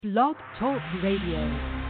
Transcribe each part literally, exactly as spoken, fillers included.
Blog Talk Radio.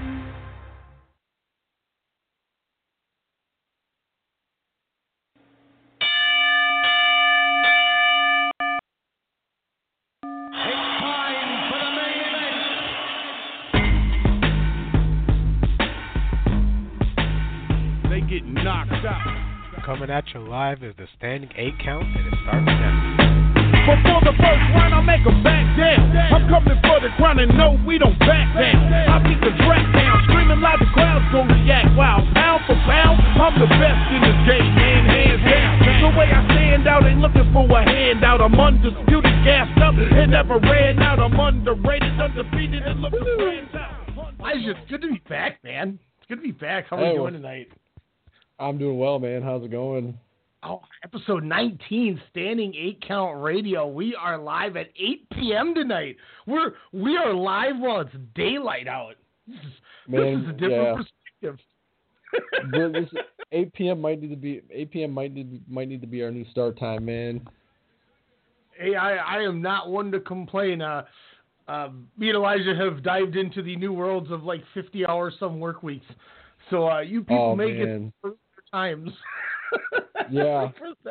Get knocked out. Coming at you live is the standing eight count, and it starts now. Before the first round, I make them back down. I'm coming for the crown, and no, we don't back down. I beat the track down, screaming like the crowd's gonna react. Wow, pound for pound, I'm the best in this game, man, hands down. The way I stand out, ain't looking for a handout. I'm undisputed, gassed up, and never ran out. I'm underrated, undefeated, and looking for out. Elijah, it's good to be back, man. It's good to be back. How are you doing tonight? I'm doing well, man. How's it going? Oh, episode nineteen, Standing Eight Count Radio. We are live at eight p.m. tonight. We're we are live while it's daylight out. This is, man, this is a different yeah. perspective. this eight p.m. might need to be eight p.m. might need might need to be our new start time, man. Hey, I, I am not one to complain. Uh, uh, me and Elijah have dived into the new worlds of like fifty hours some work weeks. So uh, you people oh, make man. it times. Yeah.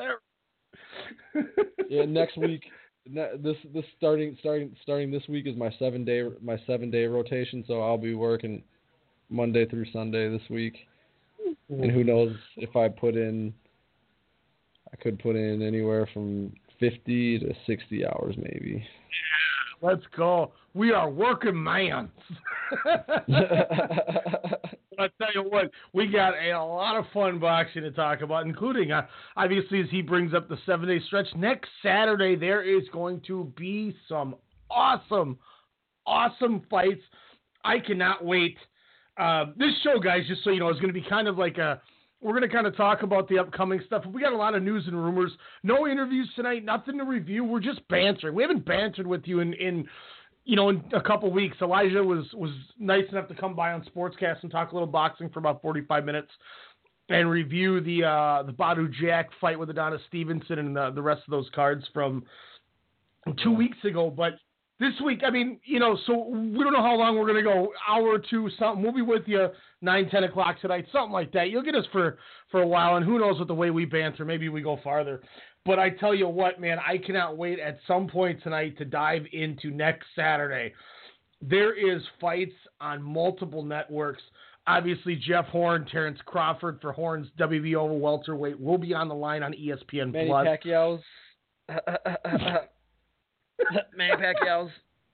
yeah. Next week, this this starting starting starting this week is my seven day my seven day rotation. So I'll be working Monday through Sunday this week, mm-hmm. and who knows if I put in, I could put in anywhere from fifty to sixty hours maybe. Yeah, let's go. We are working mans. I tell you what, we got a, a lot of fun boxing to talk about, including, uh, obviously, as he brings up the seven-day stretch. Next Saturday, there is going to be some awesome, awesome fights. I cannot wait. Uh, this show, guys, just so you know, is going to be kind of like a, we're going to kind of talk about the upcoming stuff. We got a lot of news and rumors. No interviews tonight, nothing to review. We're just bantering. We haven't bantered with you in, in you know, in a couple weeks. Elijah was, was nice enough to come by on Sportscast and talk a little boxing for about forty-five minutes and review the uh, the Badu Jack fight with Adonis Stevenson and the, the rest of those cards from two weeks ago. But this week, I mean, you know, so we don't know how long we're going to go, hour or two, something. We'll be with you nine, ten o'clock tonight, something like that. You'll get us for, for a while, and who knows with the way we banter, maybe we go farther. But I tell you what, man, I cannot wait at some point tonight to dive into next Saturday. There is fights on multiple networks. Obviously, Jeff Horn, Terrence Crawford for Horn's W B O welterweight will be on the line on E S P N Manny Plus. Pacquiao's. Manny Pacquiao's.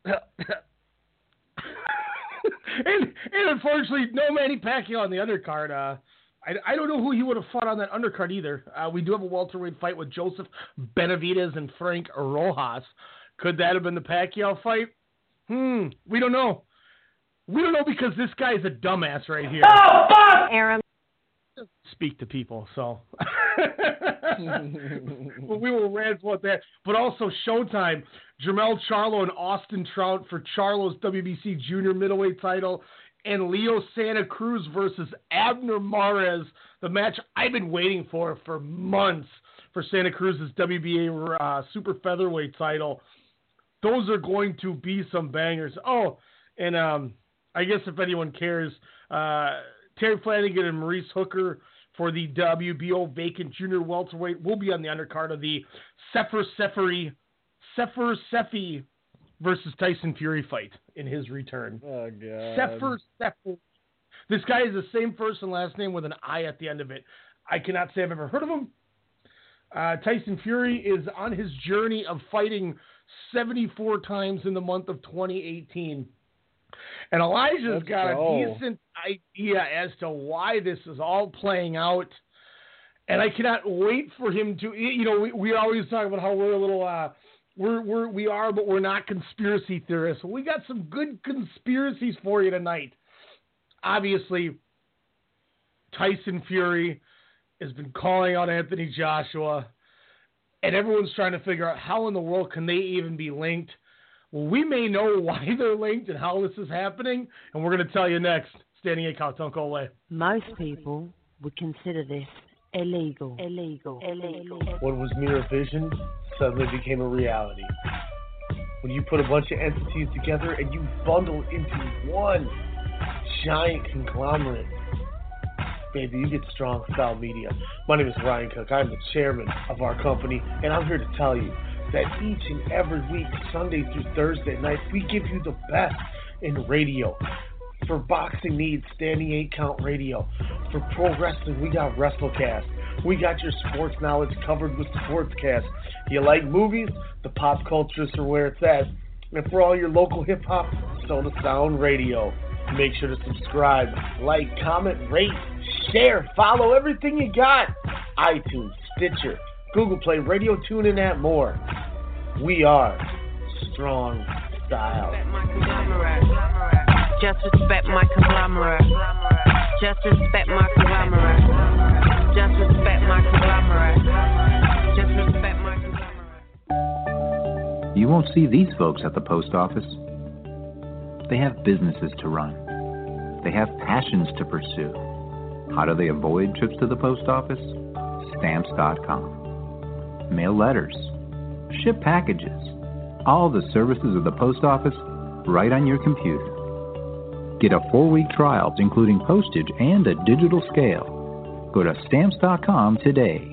and, and unfortunately, no Manny Pacquiao on the undercard. Uh, I, I don't know who he would have fought on that undercard either. Uh, we do have a welterweight fight with Joseph Benavidez and Frank Rojas. Could that have been the Pacquiao fight? Hmm, we don't know. We don't know because this guy is a dumbass right here. Oh, fuck! Aaron. Speak to people, so. Well, we will rant about that. But also Showtime, Jermell Charlo and Austin Trout for Charlo's W B C junior middleweight title. And Leo Santa Cruz versus Abner Mares, the match I've been waiting for for months for Santa Cruz's W B A uh, super featherweight title. Those are going to be some bangers. Oh, and um, I guess if anyone cares, uh, Terry Flanagan and Maurice Hooker for the W B O vacant junior welterweight will be on the undercard of the Sefer Seferi, Sefer Sefi versus Tyson Fury fight in his return. Oh, God. Sefer Sefer. This guy is the same first and last name with an I at the end of it. I cannot say I've ever heard of him. Uh, Tyson Fury is on his journey of fighting seventy-four times in the month of twenty eighteen. And Elijah's Let's got go. a decent idea as to why this is all playing out. And I cannot wait for him to, you know, we, we always talk about how we're a little, uh, We're, we're, we are, but we're not conspiracy theorists. We got some good conspiracies for you tonight. Obviously, Tyson Fury has been calling out Anthony Joshua, and everyone's trying to figure out how in the world can they even be linked. Well, we may know why they're linked and how this is happening, and we're going to tell you next. Standing eight count, don't go away. Most people would consider this illegal. Illegal. Illegal. What was mere vision suddenly became a reality. when you put a bunch of entities together and you bundle into one giant conglomerate. Baby, you get Strong Style Media. My name is Ryan Cook. I'm the chairman of our company, and I'm here to tell you that each and every week, Sunday through Thursday night, we give you the best in radio. For boxing needs, Standing eight Count Radio. For pro wrestling, we got WrestleCast. We got your sports knowledge covered with Sportscast. You like movies? The pop cultures are where it's at. And for all your local hip-hop, Soda Sound Radio. Make sure to subscribe, like, comment, rate, share, follow everything you got. iTunes, Stitcher, Google Play, Radio TuneIn, and more. We are Strong Style. Just respect my conglomerate. Just respect my conglomerate. Just respect my conglomerate. Just respect my conglomerate. You won't see these folks at the post office. They have businesses to run. They have passions to pursue. How do they avoid trips to the post office? Stamps dot com. Mail letters. Ship packages. All the services of the post office right on your computer. Get a four-week trial, including postage and a digital scale. Go to Stamps dot com today.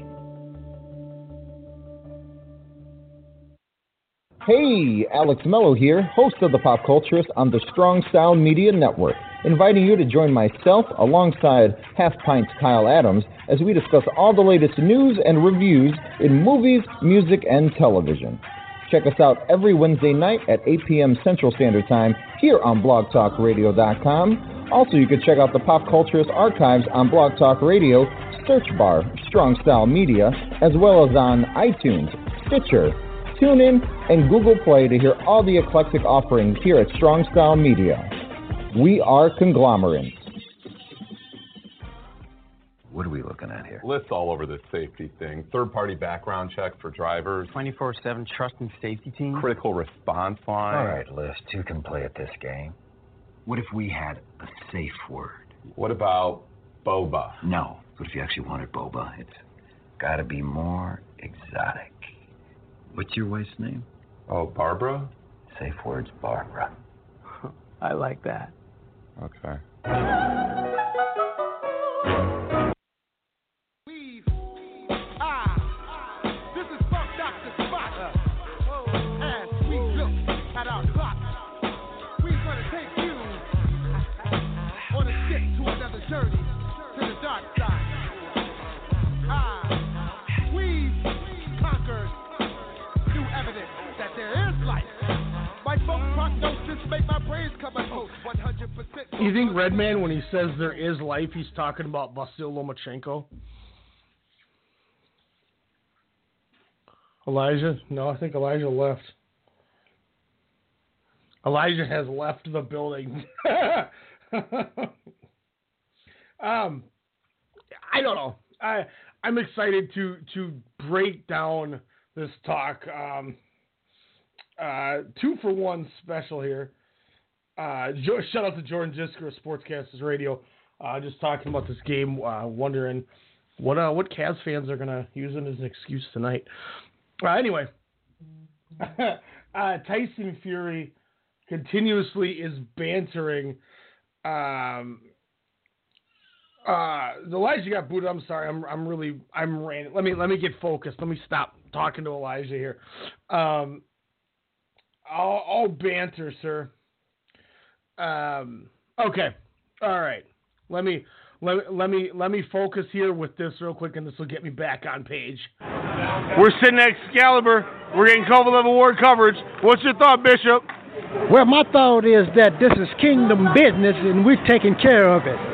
Hey, Alex Mello here, host of The Pop Culturist on the Strong Sound Media Network, inviting you to join myself alongside Half Pint's Kyle Adams as we discuss all the latest news and reviews in movies, music, and television. Check us out every Wednesday night at eight p.m. Central Standard Time here on blog talk radio dot com. Also, you can check out the Pop Culturist archives on Blog Talk Radio, search bar Strong Style Media, as well as on iTunes, Stitcher, TuneIn, and Google Play to hear all the eclectic offerings here at Strong Style Media. We are conglomerates. What are we looking at here? Lists all over this safety thing. Third-party background check for drivers. twenty-four seven trust and safety team. Critical response line. All right, List, who can play at this game? What if we had a safe word? What about boba? No. What if you actually wanted boba? It's got to be more exotic. What's your wife's name? Oh, Barbara? Safe word's Barbara. I like that. Okay. You think Redman, when he says there is life, he's talking about Vasyl Lomachenko? Elijah? No, I think Elijah left. Elijah has left the building. um, I don't know. I I'm excited to to break down this talk. Um, uh, two for one special here. Uh, shout out to Jordan Jisker of Sportscasters Radio. Uh, just talking about this game, uh, wondering what uh, what Cavs fans are gonna use it as an excuse tonight. Uh, anyway, uh, Tyson Fury continuously is bantering. Um, uh, Elijah got booted. I'm sorry. I'm I'm really I'm ranting. Let me let me get focused. Let me stop talking to Elijah here. Um, all, all banter, sir. Um, okay. All right. Let me let, let me let me focus here with this real quick, and this will get me back on page. We're sitting at Excalibur. We're getting Kovalev Award coverage. What's your thought, Bishop? Well, my thought is that this is kingdom business, and we're taking care of it.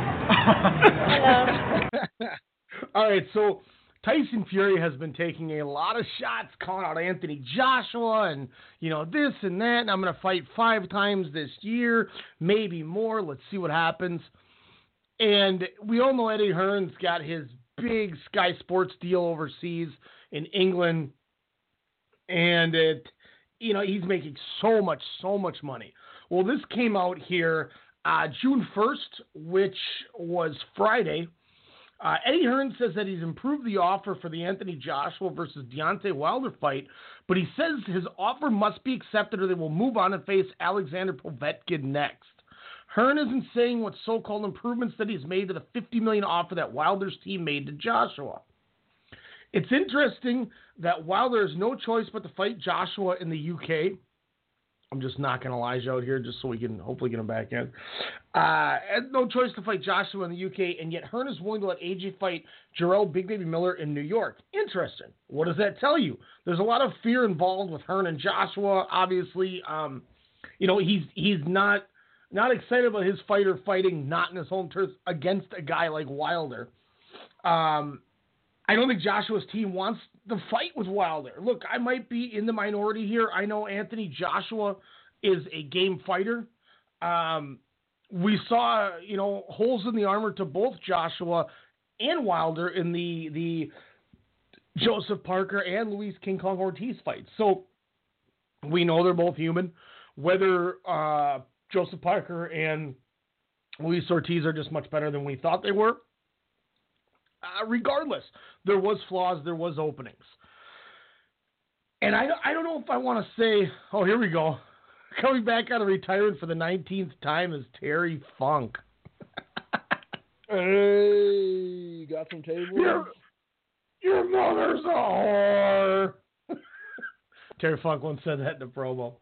All right. So Tyson Fury has been taking a lot of shots, calling out Anthony Joshua and, you know, this and that. And I'm going to fight five times this year, maybe more. Let's see what happens. And we all know Eddie Hearn's got his big Sky Sports deal overseas in England. And, it, you know, he's making so much, so much money. Well, this came out here uh, June first, which was Friday. Uh, Eddie Hearn says that he's improved the offer for the Anthony Joshua versus Deontay Wilder fight, but he says his offer must be accepted or they will move on and face Alexander Povetkin next. Hearn isn't saying what so-called improvements that he's made to the fifty million dollars offer that Wilder's team made to Joshua. It's interesting that Wilder has no choice but to fight Joshua in the U K. I'm just knocking Elijah out here just so we can hopefully get him back in. Uh, no choice to fight Joshua in the U K, and yet Hearn is willing to let A J fight Jarrell Big Baby Miller in New York. Interesting. What does that tell you? There's a lot of fear involved with Hearn and Joshua. Obviously, um, you know, he's he's not not excited about his fighter fighting not in his home turf against a guy like Wilder. Um, I don't think Joshua's team wants the fight with Wilder. Look, I might be in the minority here. I know Anthony Joshua is a game fighter. Um, we saw, you know, holes in the armor to both Joshua and Wilder in the the Joseph Parker and Luis King Kong Ortiz fights. So we know they're both human. Whether uh, Joseph Parker and Luis Ortiz are just much better than we thought they were, Uh, regardless, there was flaws, there was openings. And I, I don't know if I want to say, oh, here we go. Coming back out of retirement for the nineteenth time is Terry Funk. Hey, got some tables? Your, your mother's a whore. Terry Funk once said that in a promo.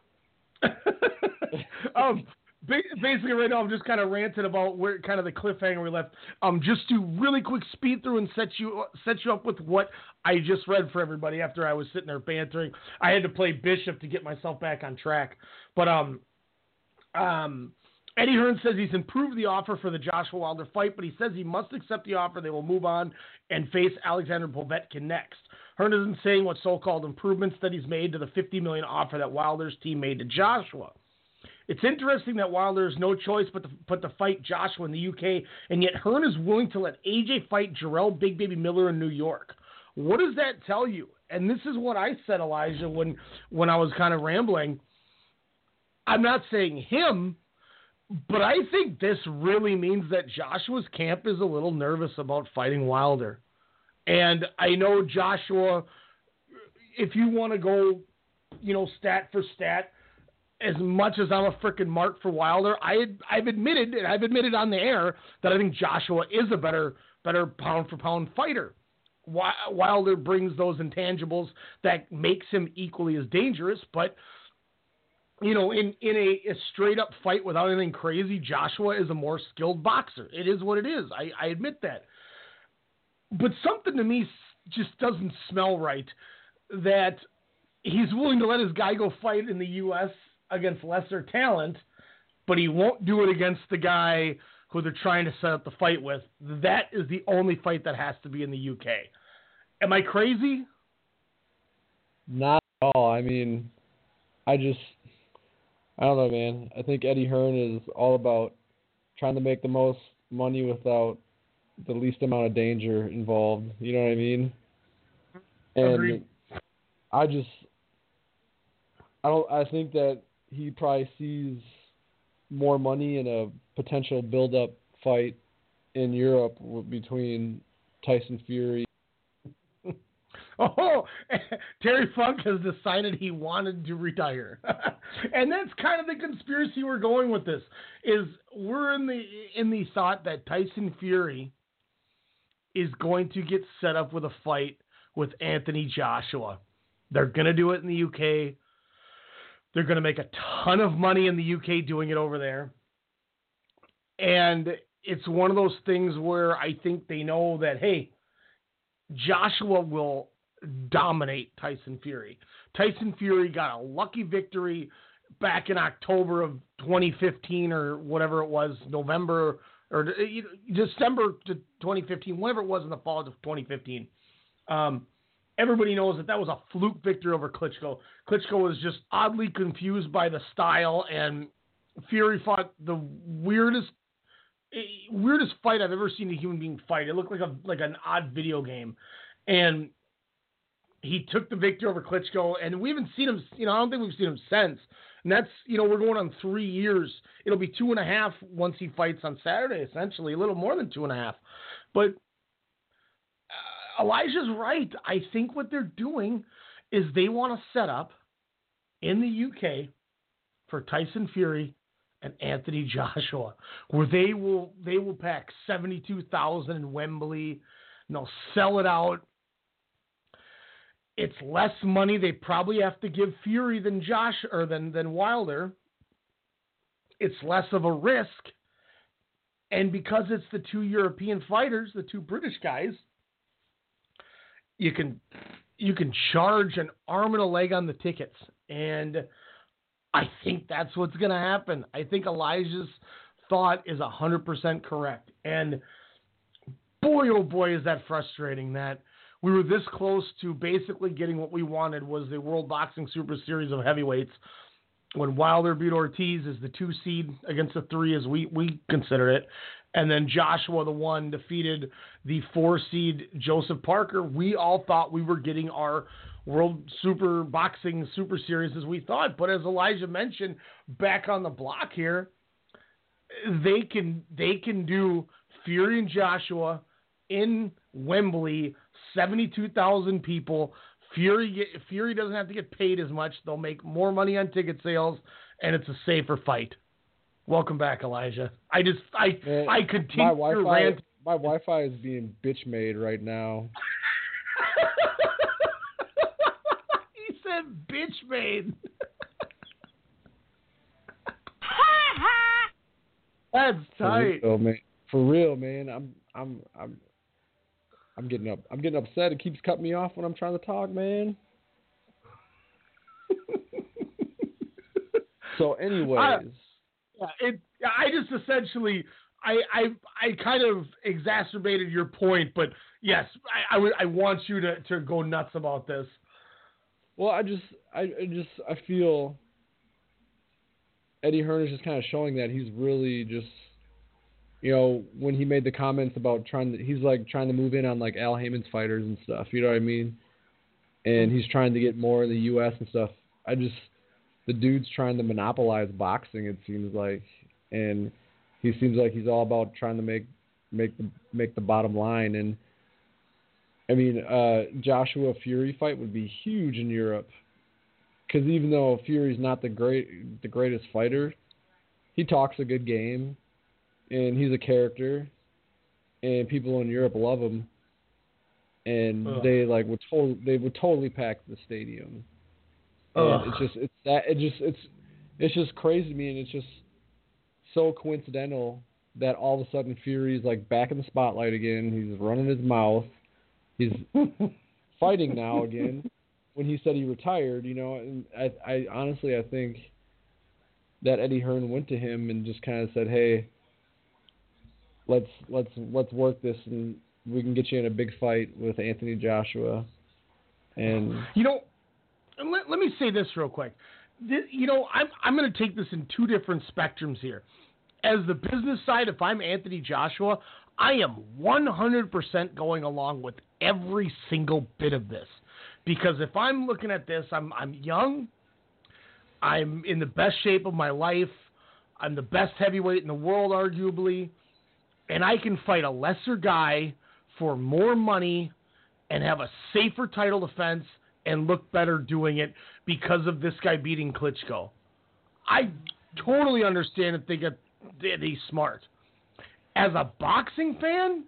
um, Basically, right now, I'm just kind of ranting about where kind of the cliffhanger we left. Um, just to really quick speed through and set you set you up with what I just read for everybody after I was sitting there bantering. I had to play Bishop to get myself back on track. But um, um, Eddie Hearn says he's improved the offer for the Joshua Wilder fight, but he says he must accept the offer. They will move on and face Alexander Povetkin next. Hearn isn't saying what so-called improvements that he's made to the fifty million dollars offer that Wilder's team made to Joshua. It's interesting that Wilder has no choice but to, but to fight Joshua in the U K, and yet Hearn is willing to let A J fight Jarrell Big Baby Miller in New York. What does that tell you? And this is what I said, Elijah, when, when I was kind of rambling. I'm not saying him, but I think this really means that Joshua's camp is a little nervous about fighting Wilder. And I know Joshua, if you want to go, you know, stat for stat, as much as I'm a freaking mark for Wilder, I had, I've admitted, and I've admitted on the air, that I think Joshua is a better better pound-for-pound fighter. Wilder brings those intangibles that makes him equally as dangerous, but, you know, in, in a, a straight-up fight without anything crazy, Joshua is a more skilled boxer. It is what it is. I, I admit that. But something to me just doesn't smell right, that he's willing to let his guy go fight in the U S against lesser talent, but he won't do it against the guy who they're trying to set up the fight with. That is the only fight that has to be in the U K. Am I crazy? Not at all. I mean, I just, I don't know, man. I think Eddie Hearn is all about trying to make the most money without the least amount of danger involved. You know what I mean? And Agreed. I just, I don't. I think that he probably sees more money in a potential build-up fight in Europe between Tyson Fury. Oh, Terry Funk has decided he wanted to retire. And that's kind of the conspiracy we're going with this, is we're in the in the thought that Tyson Fury is going to get set up with a fight with Anthony Joshua. They're going to do it in the U K. They're going to make a ton of money in the U K doing it over there. And it's one of those things where I think they know that, hey, Joshua will dominate Tyson Fury. Tyson Fury got a lucky victory back in October of twenty fifteen or whatever it was, November or December to twenty fifteen, whatever it was in the fall of twenty fifteen. Um, everybody knows that that was a fluke victory over Klitschko. Klitschko was just oddly confused by the style, and Fury fought the weirdest weirdest fight I've ever seen a human being fight. It looked like a like an odd video game, and he took the victory over Klitschko, and we haven't seen him, you know, I don't think we've seen him since. And that's, you know, we're going on three years. It'll be two and a half once he fights on Saturday, essentially, a little more than two and a half. But Elijah's right. I think what they're doing is they want to set up in the U K for Tyson Fury and Anthony Joshua, where they will they will pack seventy-two thousand in Wembley, and they'll sell it out. It's less money they probably have to give Fury than Josh or than than Wilder. It's less of a risk, and because it's the two European fighters, the two British guys, you can you can charge an arm and a leg on the tickets, and I think that's what's going to happen. I think Elijah's thought is one hundred percent correct, and boy, oh boy, is that frustrating that we were this close to basically getting what we wanted, was the World Boxing Super Series of heavyweights, when Wilder beat Ortiz as the two seed against the three, as we, we consider it, and then Joshua, the one, defeated the four seed Joseph Parker. We all thought we were getting our World Super Boxing Super Series as we thought, but as Elijah mentioned, back on the block here, they can they can do Fury and Joshua in Wembley, seventy-two thousand people. Fury Fury doesn't have to get paid as much. They'll make more money on ticket sales, and it's a safer fight. Welcome back, Elijah. I just I Man, I continue my Wi-Fi, to rant. My Wi-Fi is being bitch made right now. He said bitch made. That's tight. For real, man. For real, man. I'm I'm I'm I'm getting up. I'm getting upset. It keeps cutting me off when I'm trying to talk, man. So, anyways, I, yeah, it. I just essentially, I, I, I kind of exacerbated your point, but yes, I, I, I want you to, to go nuts about this. Well, I just, I, I just, I feel Eddie Hearn is just kind of showing that he's really just, you know, when he made the comments about trying to, he's like trying to move in on like Al Heyman's fighters and stuff, you know what I mean? And he's trying to get more in the U S and stuff. I just, the dude's trying to monopolize boxing, it seems like, and he seems like he's all about trying to make, make the, make the bottom line. And I mean, uh, Joshua Fury fight would be huge in Europe, because even though Fury's not the great, the greatest fighter, he talks a good game. And he's a character, and people in Europe love him, and Ugh. they like would totally they would totally pack the stadium. And it's just it's that it just it's it's just crazy to me, and it's just so coincidental that all of a sudden Fury's like back in the spotlight again. He's running his mouth. He's fighting now again. When he said he retired, you know, and I I honestly I think that Eddie Hearn went to him and just kind of said, hey, Let's let's let's work this, and we can get you in a big fight with Anthony Joshua. And you know, let, let me say this real quick. This, you know, I'm I'm going to take this in two different spectrums here. As the business side, if I'm Anthony Joshua, I am one hundred percent going along with every single bit of this, because if I'm looking at this, I'm I'm young, I'm in the best shape of my life, I'm the best heavyweight in the world, arguably. And I can fight a lesser guy for more money and have a safer title defense and look better doing it because of this guy beating Klitschko. I totally understand if they get they, they smart. As a boxing fan,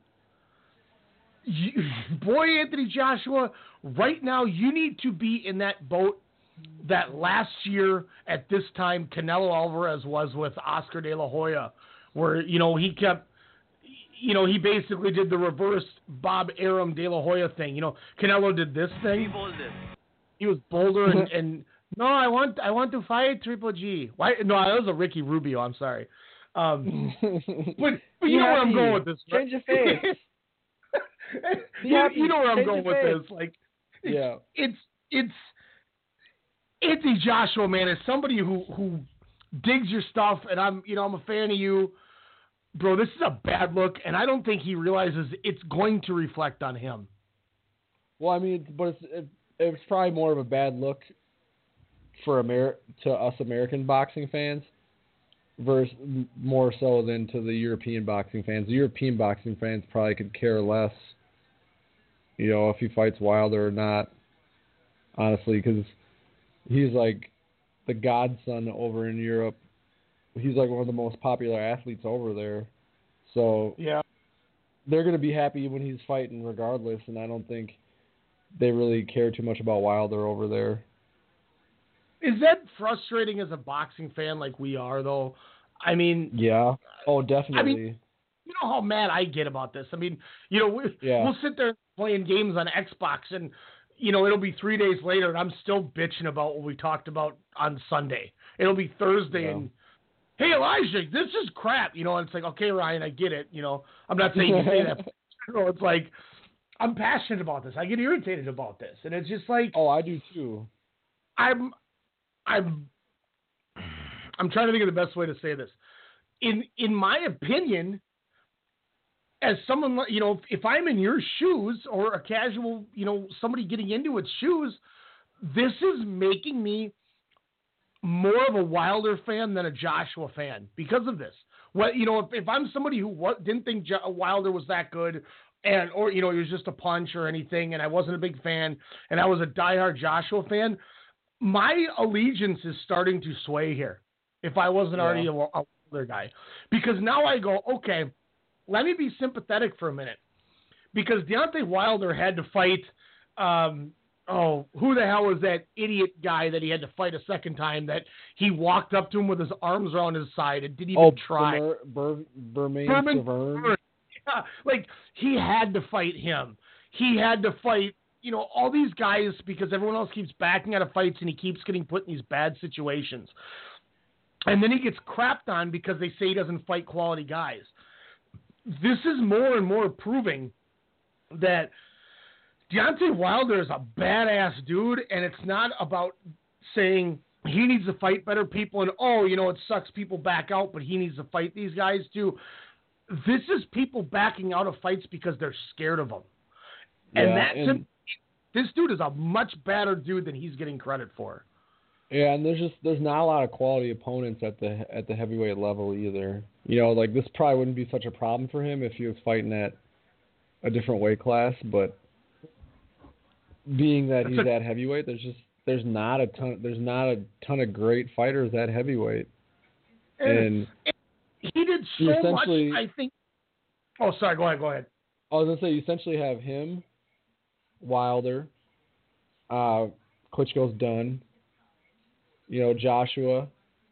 you, boy, Anthony Joshua, right now you need to be in that boat that last year at this time Canelo Alvarez was with Oscar De La Hoya, where, you know, he kept... You know, he basically did the reverse Bob Arum De La Hoya thing. You know, Canelo did this thing. He was bolder and, and no, I want I want to fight Triple G. Why? No, that was a Ricky Rubio. I'm sorry. Um, but, but you know where I'm going with this. Right? Change your face. you, you know where I'm Change going with face. this. Like, it's, yeah, it's it's Anthony Joshua, man, is somebody who who digs your stuff, and I'm you know I'm a fan of you. Bro, this is a bad look, and I don't think he realizes it's going to reflect on him. Well, I mean, but it's it, it's probably more of a bad look for Amer- to us American boxing fans, versus more so than to the European boxing fans. The European boxing fans probably could care less you know, if he fights Wilder or not, honestly, because he's like the godson over in Europe. He's like one of the most popular athletes over there. So yeah, they're going to be happy when he's fighting regardless, and I don't think they really care too much about Wilder over there. Is that frustrating as a boxing fan like we are, though? I mean... Yeah. Oh, definitely. I mean, you know how mad I get about this. I mean, you know, we, yeah. we'll sit there playing games on Xbox, and, you know, it'll be three days later, and I'm still bitching about what we talked about on Sunday. It'll be Thursday, yeah. and, hey, Elijah, this is crap. You know, and it's like, okay, Ryan, I get it. You know, I'm not saying you say that. But, you know, it's like, I'm passionate about this. I get irritated about this. And it's just like... Oh, I do, too. I'm... I'm I'm trying to think of the best way to say this. In in my opinion, as someone, you know, if, if I'm in your shoes or a casual, you know, somebody getting into its shoes, this is making me more of a Wilder fan than a Joshua fan because of this. Well, you know, if, if I'm somebody who wa- didn't think jo- Wilder was that good, and or you know he was just a punch or anything, and I wasn't a big fan, and I was a diehard Joshua fan, my allegiance is starting to sway here if I wasn't yeah. already a, a Wilder guy. Because now I go, okay, let me be sympathetic for a minute. Because Deontay Wilder had to fight, um, oh, who the hell was that idiot guy that he had to fight a second time that he walked up to him with his arms around his side and didn't even oh, try? Ber- Ber- Bermain Berman Severn. Yeah, like, he had to fight him. He had to fight You know, all these guys, because everyone else keeps backing out of fights and he keeps getting put in these bad situations. And then he gets crapped on because they say he doesn't fight quality guys. This is more and more proving that Deontay Wilder is a badass dude, and it's not about saying he needs to fight better people and, oh, you know, it sucks people back out, but he needs to fight these guys too. This is people backing out of fights because they're scared of them. And yeah, that's and- a This dude is a much better dude than he's getting credit for. Yeah, and there's just there's not a lot of quality opponents at the at the heavyweight level either. You know, like this probably wouldn't be such a problem for him if he was fighting at a different weight class, but being that That's he's a, at heavyweight, there's just there's not a ton there's not a ton of great fighters at heavyweight. And, and he did so much, I think. Oh, sorry, go ahead, go ahead. I was gonna say you essentially have him, Wilder, uh, Klitschko's done. You know, Joshua.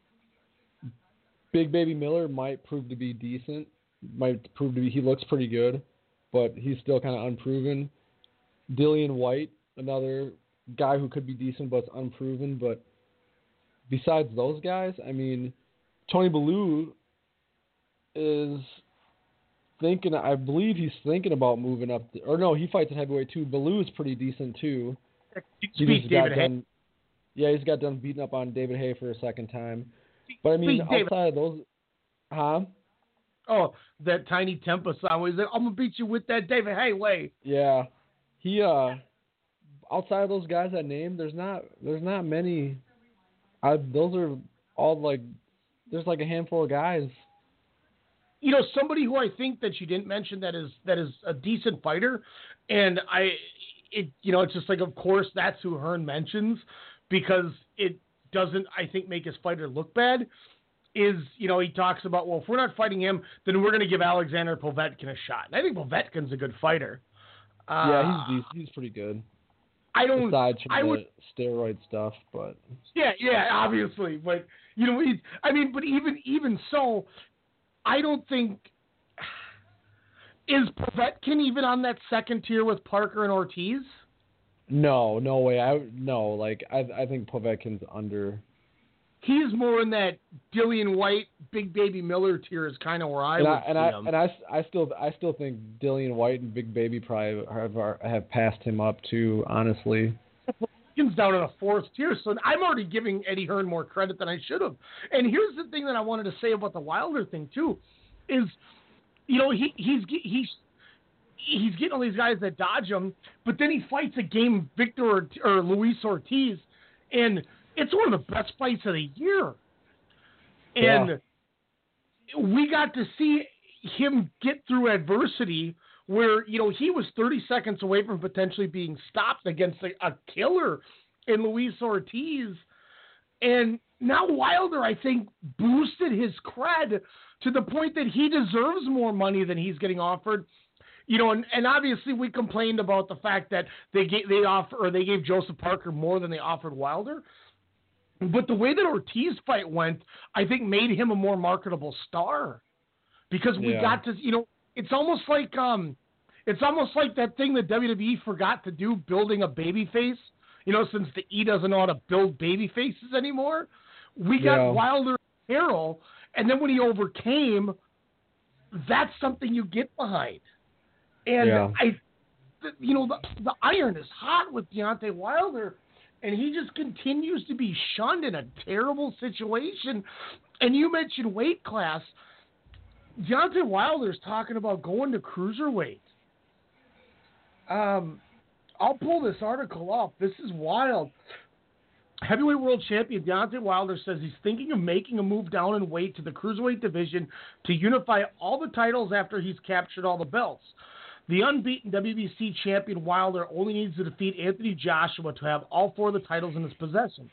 Big Baby Miller might prove to be decent. Might prove to be, he looks pretty good, but he's still kind of unproven. Dillian White, another guy who could be decent, but it's unproven. But besides those guys, I mean, Tony Bellew is thinking, I believe he's thinking about moving up. To, or no, he fights at heavyweight too. Bellew is pretty decent too. He beat David Haye. Yeah, he's got done beating up on David Haye for a second time. But I mean, David. outside of those, huh? Oh, that Tiny Tempa song where he's like, I'm gonna beat you with that David Haye way. Yeah, he uh, outside of those guys I named, there's not there's not many. I those are all like there's like a handful of guys. You know, somebody who I think that you didn't mention that is that is a decent fighter, and I, it you know, it's just like of course that's who Hearn mentions because it doesn't I think make his fighter look bad. Is, you know, he talks about, well, if we're not fighting him, then we're going to give Alexander Povetkin a shot. And I think Povetkin's a good fighter. Uh, yeah, he's he's pretty good. I don't. Aside from I the would, steroid stuff, but yeah, yeah, obviously, but you know, he's, I mean, but even even so, I don't think is Povetkin even on that second tier with Parker and Ortiz. No, no way. I no like I I think Povetkin's under. He's more in that Dillian White, Big Baby Miller tier is kind of where I and would I, and see I, him. And I, I still I still think Dillian White and Big Baby probably have have passed him up too, honestly. He's down in a fourth tier, so I'm already giving Eddie Hearn more credit than I should have. And here's the thing that I wanted to say about the Wilder thing too, is, you know, he he's he's he's getting all these guys that dodge him, but then he fights a game Victor or, or Luis Ortiz, and it's one of the best fights of the year. And yeah. we got to see him get through adversity where, you know, he was thirty seconds away from potentially being stopped against a, a killer in Luis Ortiz. And now Wilder, I think, boosted his cred to the point that he deserves more money than he's getting offered. You know, and, and obviously we complained about the fact that they gave, they offer, or they gave Joseph Parker more than they offered Wilder. But the way that Ortiz fight went, I think made him a more marketable star. Because we Yeah. got to, you know, it's almost like um, it's almost like that thing that W W E forgot to do, building a baby face. You know, since the E doesn't know how to build baby faces anymore, we got Yeah. Wilder and Carroll, and then when he overcame, that's something you get behind. And Yeah. I, th- you know, the, the iron is hot with Deontay Wilder, and he just continues to be shunned in a terrible situation. And you mentioned weight class. Deontay Wilder's talking about going to cruiserweight. Um, I'll pull this article up. This is wild. Heavyweight world champion Deontay Wilder says he's thinking of making a move down in weight to the cruiserweight division to unify all the titles after he's captured all the belts. The unbeaten W B C champion Wilder only needs to defeat Anthony Joshua to have all four of the titles in his possession.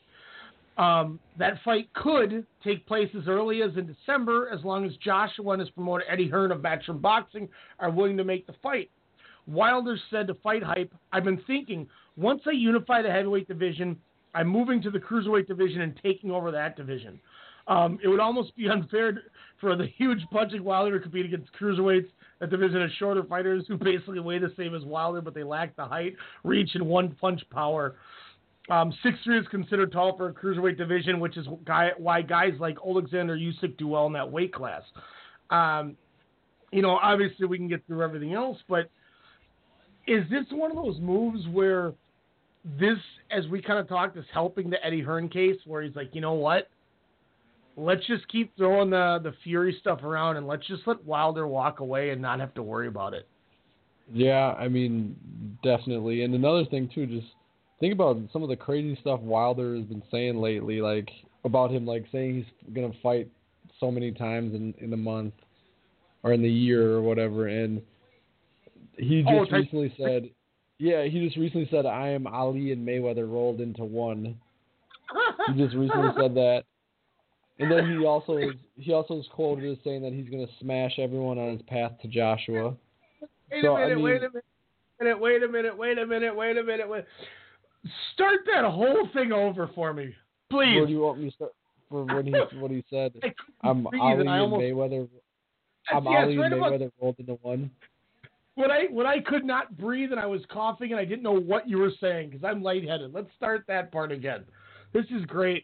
Um, that fight could take place as early as in December, as long as Joshua and his promoter Eddie Hearn of Matchroom Boxing are willing to make the fight. Wilder said to Fight Hype, "I've been thinking, once I unify the heavyweight division, I'm moving to the cruiserweight division and taking over that division. Um, it would almost be unfair for the huge punching Wilder to compete against cruiserweights, a division of shorter fighters who basically weigh the same as Wilder, but they lack the height, reach, and one-punch power. Um, six three is considered tall for a cruiserweight division, which is guy, why guys like Alexander Usyk do well in that weight class. Um, you know, obviously we can get through everything else, but is this one of those moves where this, as we kind of talked, is helping the Eddie Hearn case, where he's like, you know what? Let's just keep throwing the, the Fury stuff around, and let's just let Wilder walk away and not have to worry about it. Yeah, I mean, definitely. And another thing, too, just think about some of the crazy stuff Wilder has been saying lately, like about him, like saying he's going to fight so many times in, in the month or in the year or whatever. And he just oh, recently said, yeah, he just recently said, I am Ali and Mayweather rolled into one. He just recently said that. And then he also is, he also is quoted as saying that he's going to smash everyone on his path to Joshua. Wait so, a minute, I mean, wait a minute, wait a minute, wait a minute, wait a minute, wait. Start that whole thing over for me, please. Where do you want me to start? For what he what he said? I'm breathe, Ali and and I almost- Mayweather. I'm Yes, Ali right and about- Mayweather rolled into one. When I when I could not breathe and I was coughing and I didn't know what you were saying because I'm lightheaded. Let's start that part again. This is great.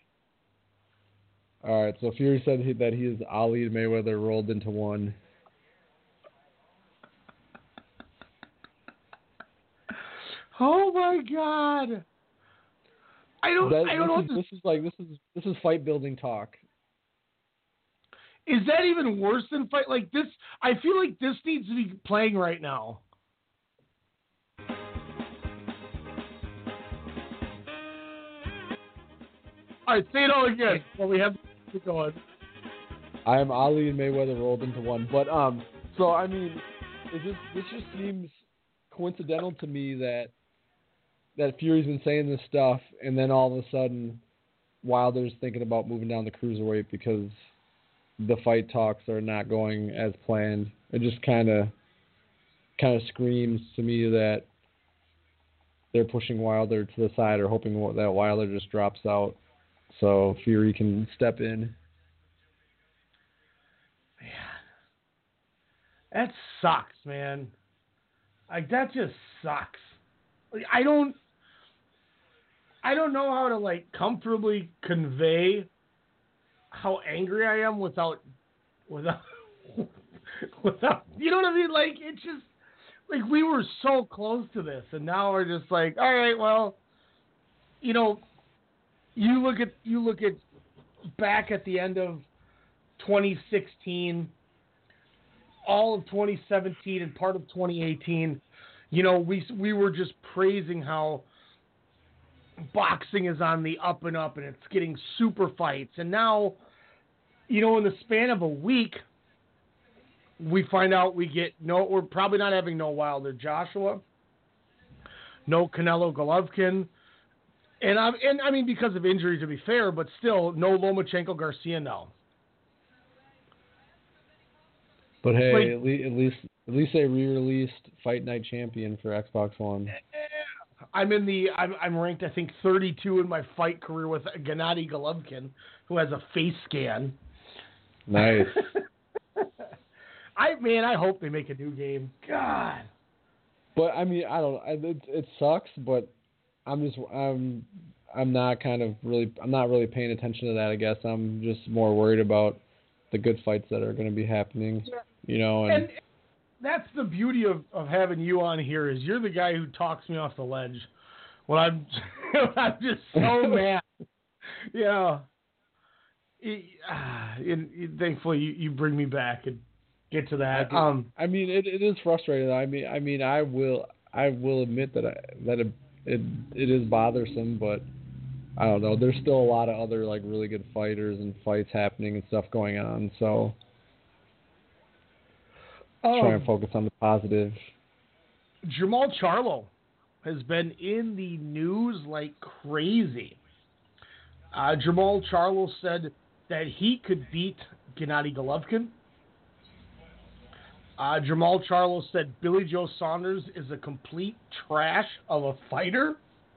All right, so Fury said he, that he is Ali and Mayweather rolled into one. Oh my God! I don't. That, I don't know. this, What is, this is like this is this is fight building talk. Is that even worse than fight? Like this, I feel like this needs to be playing right now. All right, say it all again. Well, we have to go on. I am Ali and Mayweather rolled into one. But um, so I mean, it just this just seems coincidental to me that that Fury's been saying this stuff, and then all of a sudden, Wilder's thinking about moving down the cruiserweight because the fight talks are not going as planned. It just kind of kind of screams to me that they're pushing Wilder to the side or hoping that Wilder just drops out so Fury can step in. That sucks, man. Like that just sucks. Like I don't I don't know how to like comfortably convey how angry I am without without without you know what I mean? Like it's just like we were so close to this and now we're just like, all right, well, you know, you look at you look at back at the end of twenty sixteen, all of twenty seventeen and part of twenty eighteen, you know, we we were just praising how boxing is on the up and up and it's getting super fights. And now, you know, in the span of a week, we find out we get no. We're probably not having no Wilder Joshua, no Canelo Golovkin, and I and I mean because of injury, to be fair, but still no Lomachenko Garcia now. But hey, Like- at, le- at least at least they re-released Fight Night Champion for Xbox One. I'm in the. I'm, I'm ranked, I think, thirty-two in my fight career with Gennady Golovkin, who has a face scan. Nice. I man, I hope they make a new game. God. But I mean, I don't. I, it, it sucks, but I'm just. I'm. I'm not kind of really. I'm not really paying attention to that. I guess I'm just more worried about the good fights that are going to be happening. You know, and, And that's the beauty of, of having you on here is you're the guy who talks me off the ledge when I'm I'm just so mad. You know, it, uh, and, and thankfully you, you bring me back and get to that. I, Um, I mean, it, it is frustrating. I mean, I mean, I will. I will admit that I, that it, it it is bothersome, but I don't know. There's still a lot of other like really good fighters and fights happening and stuff going on. So um, try and focus on the positive. Jamal Charlo has been in the news like crazy. Uh, Jamal Charlo said that he could beat Gennady Golovkin. Uh, Jamal Charlo said Billy Joe Saunders is a complete trash of a fighter.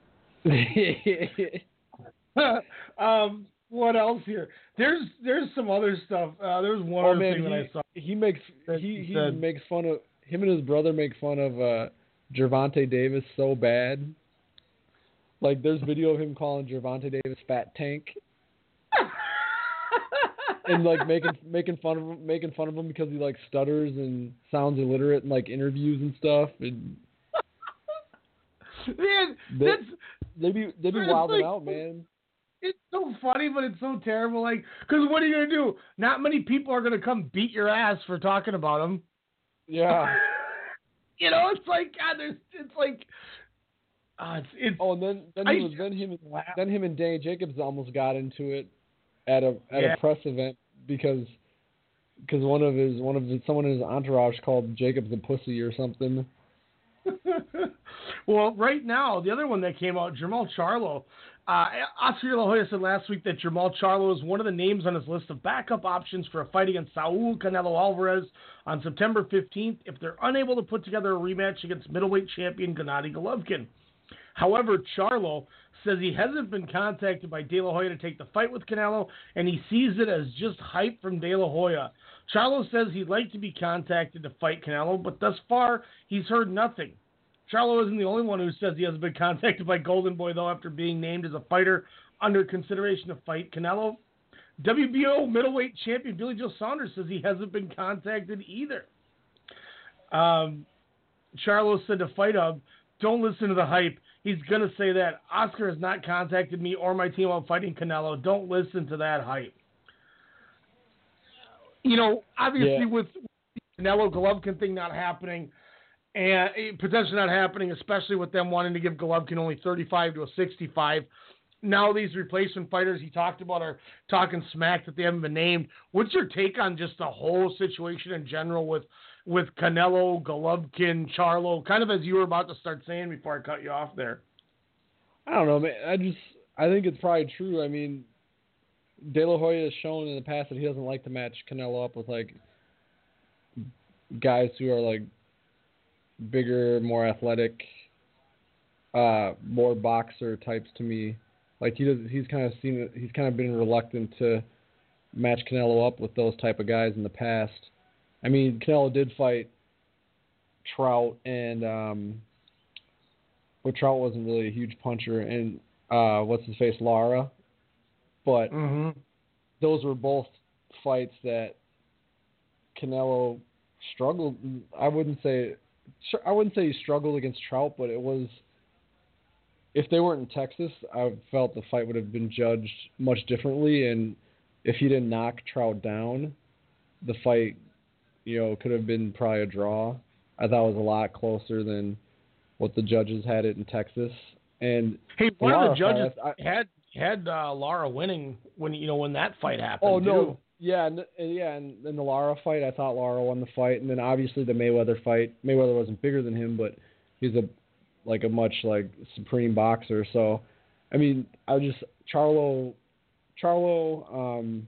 um, what else here? There's there's some other stuff. Uh, there's one Oh other man, thing that he, I saw. he makes that he, he said- makes fun of him and his brother make fun of uh, Gervonta Davis so bad. Like there's video of him calling Gervonta Davis fat tank. And like making making fun of him, making fun of him because he like stutters and sounds illiterate in like interviews and stuff. And Man, they, that's they be they be it's wilding like- out, man. it's so funny, but it's so terrible. Like, because what are you gonna do? Not many people are gonna come beat your ass for talking about him. Yeah. You know, it's like God. There's, it's like, uh, it's, it's. Oh, and then then I he was then him and, then him and Danny Jacobs almost got into it at a at Yeah. a press event because because one of his one of his, someone in his entourage called Jacobs a pussy or something. Well, right now, the other one that came out, Jamal Charlo. Uh, Oscar De La Hoya said last week that Jamal Charlo is one of the names on his list of backup options for a fight against Saul Canelo Alvarez on September fifteenth if they're unable to put together a rematch against middleweight champion Gennady Golovkin. However, Charlo says he hasn't been contacted by De La Hoya to take the fight with Canelo, and he sees it as just hype from De La Hoya. Charlo says he'd like to be contacted to fight Canelo, but thus far, he's heard nothing. Charlo isn't the only one who says he hasn't been contacted by Golden Boy, though, after being named as a fighter under consideration to fight Canelo. W B O middleweight champion Billy Joe Saunders says he hasn't been contacted either. Um, Charlo said to Fight Hub, "Don't listen to the hype. He's going to say that. Oscar has not contacted me or my team about fighting Canelo. Don't listen to that hype." You know, obviously Yeah. with the Canelo Golovkin thing not happening, and eh, potentially not happening, especially with them wanting to give Golovkin only thirty-five to a sixty-five. Now these replacement fighters he talked about are talking smack that they haven't been named. What's your take on just the whole situation in general with with Canelo, Golovkin, Charlo, kind of as you were about to start saying before I cut you off there? I don't know, man. I just I think it's probably true. I mean, De La Hoya has shown in the past that he doesn't like to match Canelo up with like guys who are like bigger, more athletic, uh, more boxer types to me. Like he does, he's kind of seen it, he's kind of been reluctant to match Canelo up with those type of guys in the past. I mean, Canelo did fight Trout, and um, but Trout wasn't really a huge puncher, and uh, what's his face, Lara. But mm-hmm. those were both fights that Canelo struggled. I wouldn't say I wouldn't say he struggled against Trout, but it was. If they weren't in Texas, I felt the fight would have been judged much differently, and if he didn't knock Trout down, the fight, you know, could have been probably a draw. I thought it was a lot closer than what the judges had it in Texas. And hey, one Lara of the judges fight, I, had had uh, Lara winning when you know when that fight happened. Oh no, too. Yeah, and, and yeah, and in the Lara fight, I thought Lara won the fight, and then obviously the Mayweather fight. Mayweather wasn't bigger than him, but he's a like a much like supreme boxer. So, I mean, I was just Charlo, Charlo, um,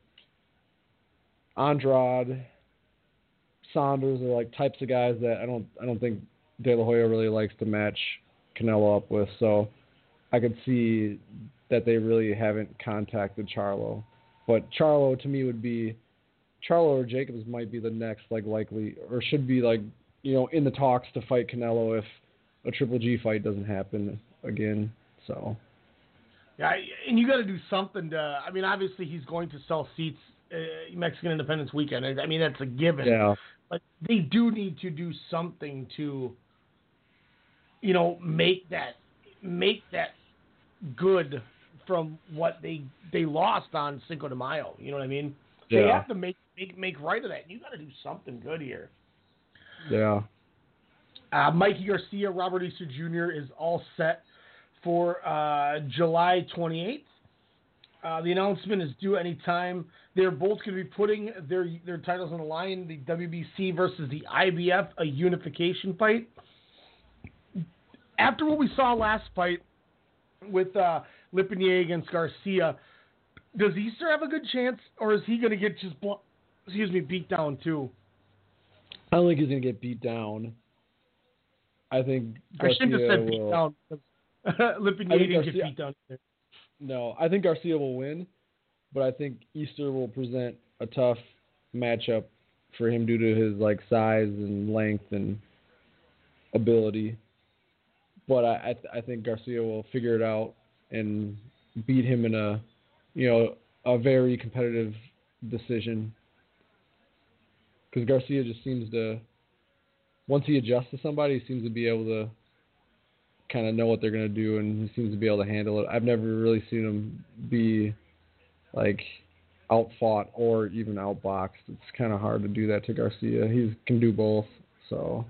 Andrade, Saunders are like types of guys that I don't I don't think De La Hoya really likes to match Canelo up with. So, I could see that they really haven't contacted Charlo. But Charlo to me would be Charlo or Jacobs might be the next like likely or should be like you know in the talks to fight Canelo if a Triple G fight doesn't happen again. So yeah, and you got to do something to. I mean, obviously he's going to sell seats uh, Mexican Independence Weekend. I mean that's a given. Yeah. But they do need to do something to you know make that make that good. From what they they lost on Cinco de Mayo, you know what I mean? Yeah. They have to make make make right of that. You got to do something good here. Yeah. Uh, Mikey Garcia, Robert Easter Junior is all set for uh, July twenty-eighth. Uh, the announcement is due anytime. They're both going to be putting their their titles on the line. The W B C versus the I B F, a unification fight. After what we saw last fight with uh, Lipinier against Garcia, does Easter have a good chance, or is he going to get just bl- excuse me beat down too? I don't think he's going to get beat down. I think Garcia I shouldn't have said beat will, down. Lipinier didn't Garcia, get beat down either. No, I think Garcia will win, but I think Easter will present a tough matchup for him due to his like size and length and ability. But I I, th- I think Garcia will figure it out and beat him in a, you know, a very competitive decision. Because Garcia just seems to, once he adjusts to somebody, he seems to be able to kind of know what they're going to do, and he seems to be able to handle it. I've never really seen him be, like, outfought or even outboxed. It's kind of hard to do that to Garcia. He can do both, so...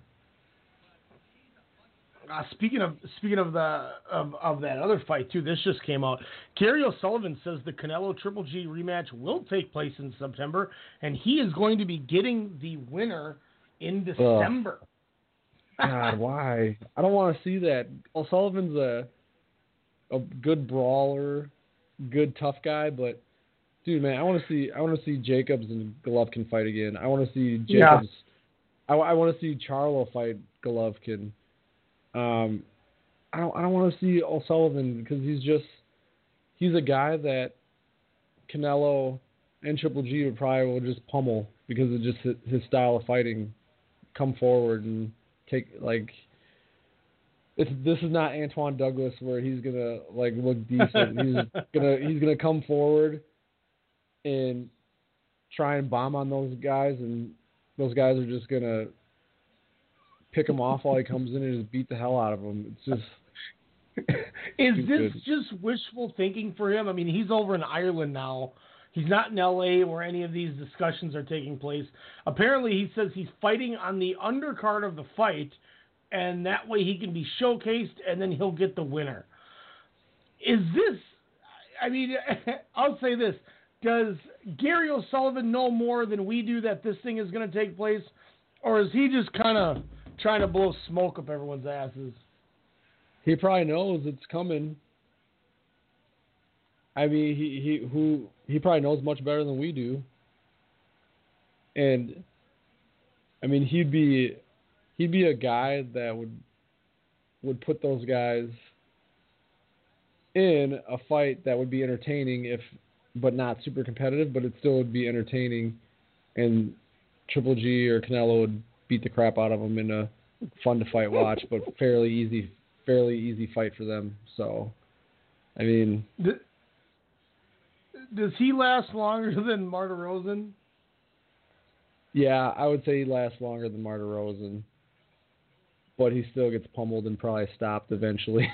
Uh, speaking of speaking of the of, of that other fight too, this just came out. Gary O'Sullivan says the Canelo Triple G rematch will take place in September, and he is going to be getting the winner in December. Ugh. God, why? I don't want to see that. O'Sullivan's a a good brawler, good tough guy, but dude, man, I want to see I want to see Jacobs and Golovkin fight again. I want to see Jacobs. Yeah. I, I want to see Charlo fight Golovkin. Um, I don't. I don't want to see O'Sullivan because he's just he's a guy that Canelo and Triple G would probably will just pummel because of just his, his style of fighting. Come forward and take like. It's, this is not Antoine Douglas where he's gonna like look decent. he's gonna he's gonna come forward and try and bomb on those guys, and those guys are just gonna pick him off while he comes in and just beat the hell out of him. It's just is this just wishful thinking for him? I mean, he's over in Ireland now. He's not in L A where any of these discussions are taking place. Apparently, he says he's fighting on the undercard of the fight, and that way he can be showcased, and then he'll get the winner. Is this? I mean, I'll say this: does Gary O'Sullivan know more than we do that this thing is going to take place, or is he just kind of trying to blow smoke up everyone's asses? He probably knows it's coming. I mean, he he who he probably knows much better than we do. And I mean, he'd be he'd be a guy that would would put those guys in a fight that would be entertaining, if but not super competitive, but it still would be entertaining, and Triple G or Canelo would beat the crap out of him in a fun to fight watch, but fairly easy, fairly easy fight for them. So, I mean, does he last longer than Marta Rosen? Yeah, I would say he lasts longer than Marta Rosen, but he still gets pummeled and probably stopped eventually.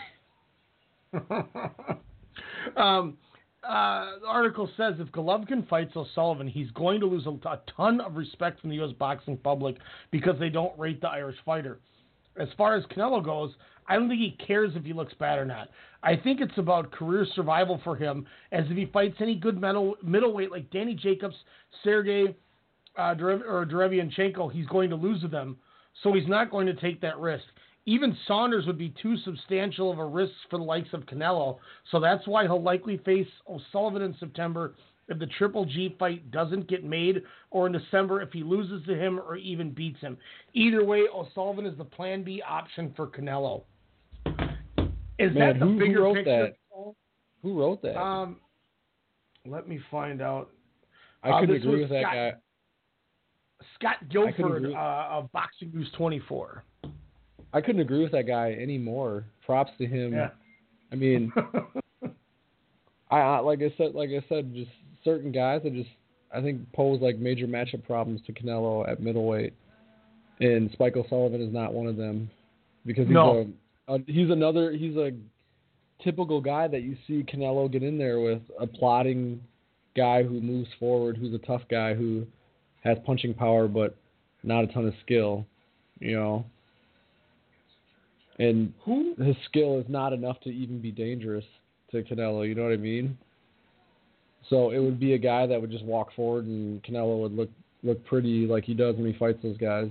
um, uh, the article says if Golovkin fights O'Sullivan, he's going to lose a, a ton of respect from the U S boxing public because they don't rate the Irish fighter. as far as Canelo goes, I don't think he cares if he looks bad or not. I think it's about career survival for him, as if he fights any good middle, middleweight like Danny Jacobs, Sergey uh, Derev- or Derevianchenko, he's going to lose to them, so he's not going to take that risk. Even Saunders would be too substantial of a risk for the likes of Canelo, so that's why he'll likely face O'Sullivan in September if the Triple G fight doesn't get made, or in December if he loses to him or even beats him. Either way, O'Sullivan is the plan B option for Canelo. Is Man, that the who, bigger who wrote picture? that? Who wrote that? Um, let me find out. I uh, couldn't this agree was with that Scott, guy. Scott Guilford agree. uh, of Boxing News twenty-four. I couldn't agree with that guy anymore. Props to him. Yeah. I mean, I, I like I said, like I said, just certain guys that just I think pose like major matchup problems to Canelo at middleweight, and Spike O'Sullivan is not one of them because he's no. a, a he's another he's a typical guy that you see Canelo get in there with, a plotting guy who moves forward, who's a tough guy who has punching power but not a ton of skill, you know. And Who? his skill is not enough to even be dangerous to Canelo, you know what I mean? So it would be a guy that would just walk forward and Canelo would look look pretty like he does when he fights those guys.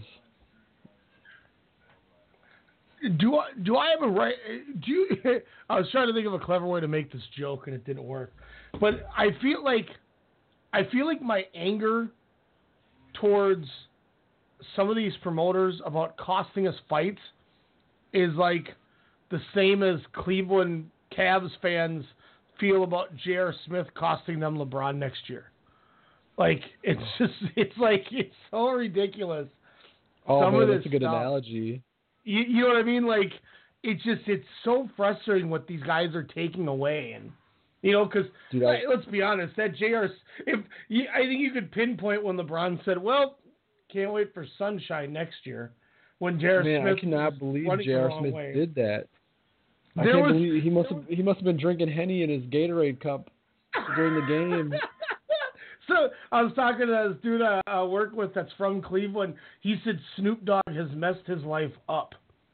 Do I do I have a right? Do you? I was trying to think of a clever way to make this joke and it didn't work. But I feel like I feel like my anger towards some of these promoters about costing us fights is like the same as Cleveland Cavs fans feel about J R. Smith costing them LeBron next year. Like, it's just, it's like, it's so ridiculous. Oh, Some man, of that's this a good stuff. analogy. You, you know what I mean? Like, it's just, it's so frustrating what these guys are taking away. And, you know, because, I... let's be honest, that J R, if you, I think you could pinpoint when LeBron said, well, can't wait for sunshine next year. When J R. Man, Smith I cannot believe J J R. Smith way. did that. I There can't was, believe he must have he must have been drinking Henny in his Gatorade cup during the game. So I was talking to this dude I uh, work with that's from Cleveland. He said Snoop Dogg has messed his life up.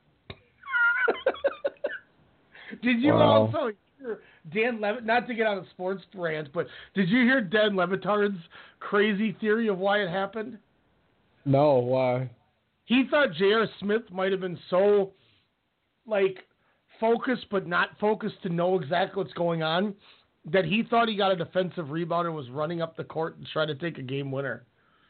Did you Wow. also hear Dan Levit? Not to get on a sports rant, but did you hear Dan Levitard's crazy theory of why it happened? No, why? He thought J R. Smith might have been so, like, focused but not focused to know exactly what's going on that he thought he got a defensive rebound and was running up the court and trying to take a game winner.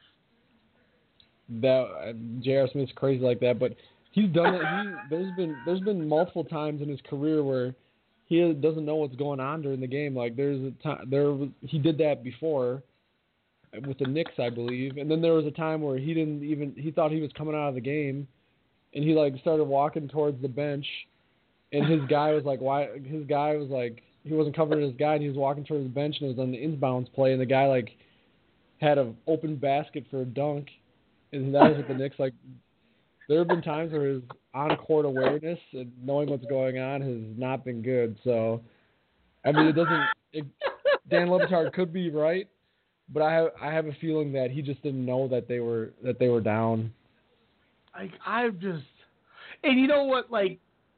That uh, J R. Smith's crazy like that, but he's done it. He, there's been there's been multiple times in his career where he doesn't know what's going on during the game. Like there's a time there was, he did that before with the Knicks, I believe, and then there was a time where he didn't even he thought he was coming out of the game, and he like started walking towards the bench, and his guy was like, why? His guy was like, he wasn't covering his guy, and he was walking towards the bench, and it was on the inbounds play, and the guy like had an open basket for a dunk, and that was with the Knicks. Like there have been times where his on-court awareness and knowing what's going on has not been good. So, I mean, it doesn't. It, Dan Le Batard could be right, but I have I have a feeling that he just didn't know that they were that they were down. Like I've just, and you know what? Like,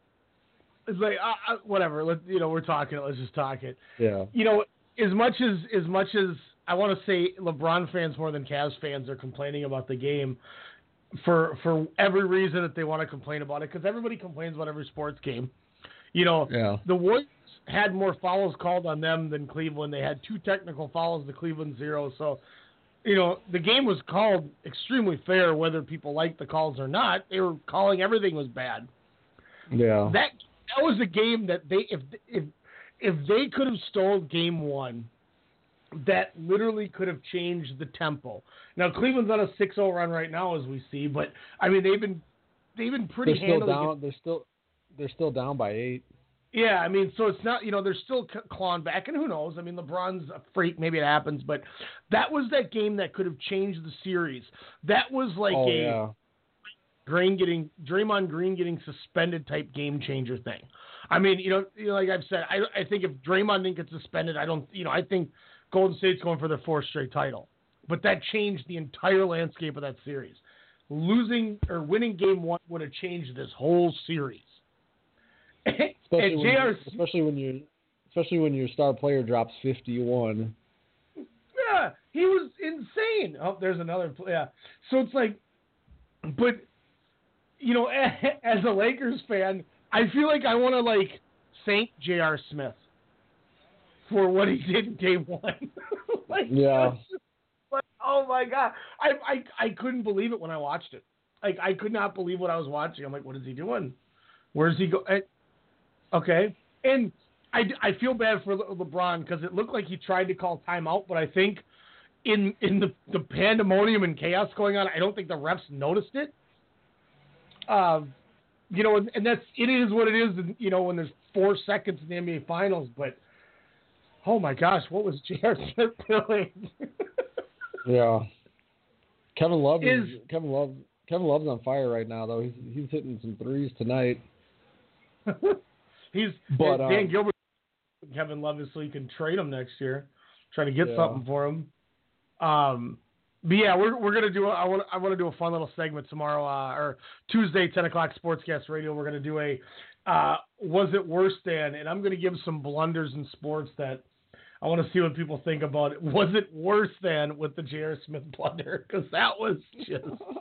it's like uh, uh, whatever. Let you know we're talking. Let's just talk it. Yeah. You know, as much as as much as I want to say LeBron fans more than Cavs fans are complaining about the game for for every reason that they want to complain about it, because everybody complains about every sports game. You know, yeah. The Warriors had more fouls called on them than Cleveland. They had two technical fouls to Cleveland zero. So, you know, the game was called extremely fair, whether people liked the calls or not. They were calling everything was bad. Yeah. That that was a game that they if if if they could have stole game one, that literally could have changed the tempo. Now Cleveland's on a six oh run right now, as we see, but I mean they've been they've been pretty They're still handily. down. They're still they're still down by eight. Yeah, I mean, so it's not, you know, they're still clawing back, and who knows? I mean, LeBron's a freak. Maybe it happens, but that was that game that could have changed the series. That was like oh, a yeah. Green getting Draymond Green getting suspended type game changer thing. I mean, you know, you know, like I've said, I I think if Draymond didn't get suspended, I don't, you know, I think Golden State's going for their fourth straight title. But that changed the entire landscape of that series. losing or winning game one would have changed this whole series. Especially when, you, especially when you, especially when your star player drops fifty-one. Yeah, he was insane. Oh, there's another play. Yeah, so it's like, but you know, as a Lakers fan, I feel like I want to like thank J R. Smith for what he did in game one. like, yeah. Like, oh my God, I, I I couldn't believe it when I watched it. Like I could not believe what I was watching. I'm like, what is he doing? Where's he go? I, okay, and I, I feel bad for Le- LeBron because it looked like he tried to call timeout, but I think in in the, the pandemonium and chaos going on, I don't think the refs noticed it. Um, you know, and, and that's it is what it is. You know, when there's four seconds in the N B A Finals, but oh my gosh, what was J R. Smith doing? yeah, Kevin Love is, is Kevin Love. Kevin Love's on fire right now, though. He's he's hitting some threes tonight. He's but, Dan um, Gilbert, Kevin Love, so you can trade him next year. Try to get yeah. something for him. Um, but yeah, we're we're gonna do. A, I want I want to do a fun little segment tomorrow, uh, or Tuesday, ten o'clock, Sportscast Radio. We're gonna do a uh, was it worse than? And I'm gonna give some blunders in sports that I want to see what people think about it. Was it worse than with the J R. Smith blunder? Because that was just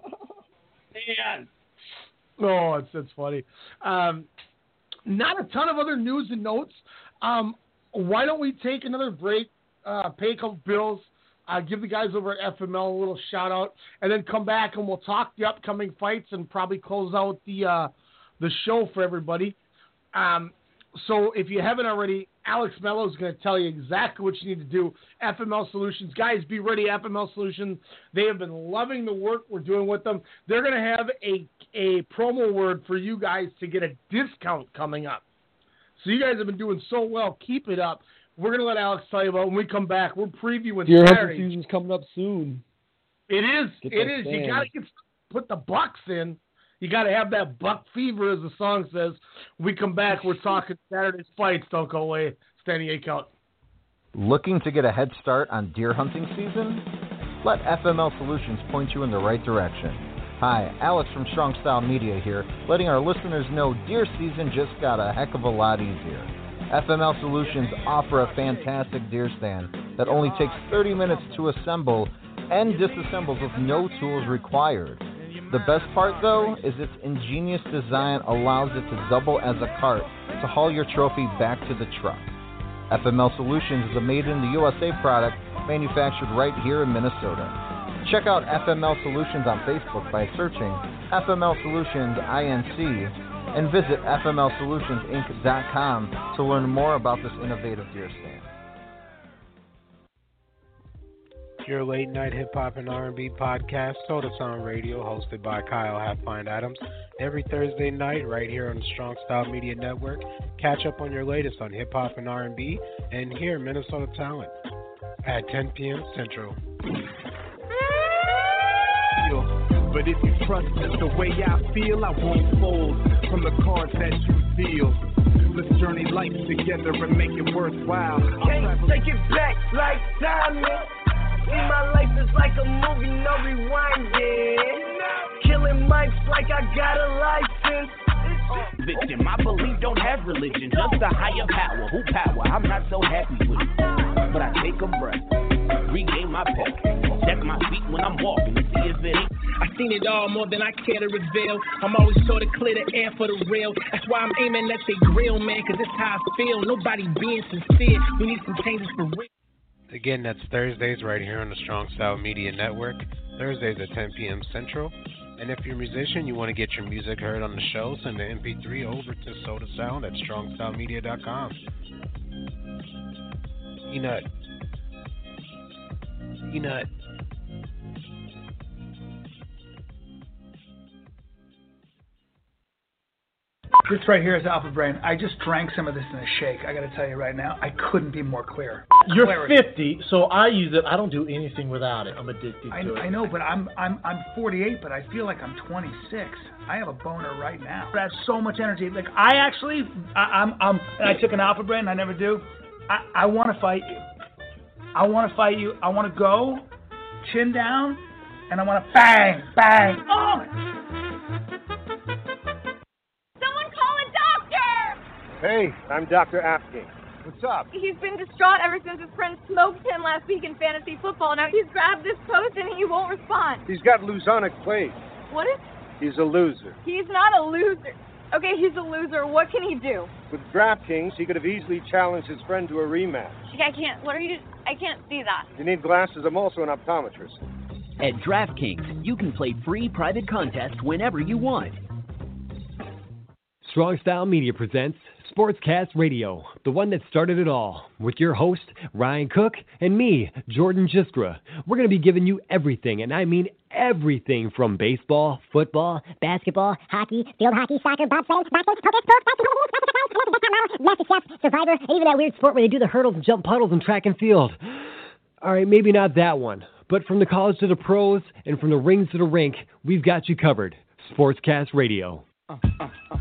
man. Oh, it's it's funny. Um, not a ton of other news and notes. Um, why don't we take another break, uh, pay a couple bills, uh, give the guys over at F M L a little shout out, and then come back and we'll talk the upcoming fights and probably close out the uh, the show for everybody. Um, so if you haven't already, Alex Mello is going to tell you exactly what you need to do. F M L Solutions. Guys, be ready. F M L Solutions. They have been loving the work we're doing with them. They're going to have a, a promo word for you guys to get a discount coming up. So you guys have been doing so well. Keep it up. We're going to let Alex tell you about it when we come back. We're previewing Deer hunting Saturday. season's coming up soon. It is. Get it is. stand. You got to get put the bucks in. You got to have that buck fever, as the song says. When we come back, we're talking Saturday's fights. Don't go away. Standing eight count. Looking to get a head start on deer hunting season? Let F M L Solutions point you in the right direction. Hi, Alex from Strong Style Media here, letting our listeners know deer season just got a heck of a lot easier. F M L Solutions offer a fantastic deer stand that only takes thirty minutes to assemble and disassembles with no tools required. The best part, though, is its ingenious design allows it to double as a cart to haul your trophy back to the truck. F M L Solutions is a made-in-the-U S A product manufactured right here in Minnesota. Check out F M L Solutions on Facebook by searching F M L Solutions I N C and visit F M L Solutions Inc dot com to learn more about this innovative deer stand. Your late night hip hop and R and B podcast, Soda Sound Radio, hosted by Kyle Halfpint Adams, every Thursday night right here on the Strong Style Media Network. Catch up on your latest on hip hop and R and B, and hear Minnesota talent at ten p.m. Central. But if you trust just the way I feel, I won't fold from the cards that you deal. Let's journey life together and make it worthwhile. Can't take it back like diamond. See, my life is like a movie, no rewinding. Killing mics like I got a license. Victim, my belief don't have religion, just a higher power. Who power? I'm not so happy with it, but I take a breath, regain my pep, check my feet when I'm walking to see if it ain't. I seen it all more than I care to reveal. I'm always sure to clear the air for the real. That's why I'm aiming at the grill, man, cause it's how I feel. Nobody being sincere. We need some changes for real. Again, that's Thursdays right here on the Strong Style Media Network. Thursdays at ten p.m. Central. And if you're a musician, you want to get your music heard on the show, send the M P three over to Soda Sound at strong style media dot com. Peanut. Peanut. This right here is Alpha Brain. I just drank some of this in a shake. I got to tell you right now, I couldn't be more clear. You're Clarity. fifty, so I use it. I don't do anything without it. I'm addicted I, to it. I know, but I'm I'm I'm forty-eight, but I feel like I'm twenty-six. I have a boner right now. I have so much energy. Like I actually, I, I'm I'm. And I took an Alpha Brain. I never do. I I want to fight you. I want to fight you. I want to go, chin down, and I want to bang, bang. Oh! Someone call a doctor! Hey, I'm Doctor Apking. What's up? He's been distraught ever since his friend smoked him last week in fantasy football. Now he's grabbed this post and he won't respond. He's got Luzonic plague. What is... He's a loser. He's not a loser. Okay, he's a loser. What can he do? With DraftKings, he could have easily challenged his friend to a rematch. I can't... What are you... I can't see that. If you need glasses, I'm also an optometrist. At DraftKings, you can play free private contests whenever you want. Strong Style Media presents Sportscast Radio, the one that started it all, with your host, Ryan Cook, and me, Jordan Jiskra. We're going to be giving you everything, and I mean everything from baseball, football, basketball, hockey, field hockey, soccer, bobsled, boxing, poker, sports, MasterChef, Survivor, and even that weird sport where they do the hurdles and jump puddles and track and field. All right, maybe not that one, but from the college to the pros and from the rings to the rink, we've got you covered. Sportscast Radio. Uh, uh, uh.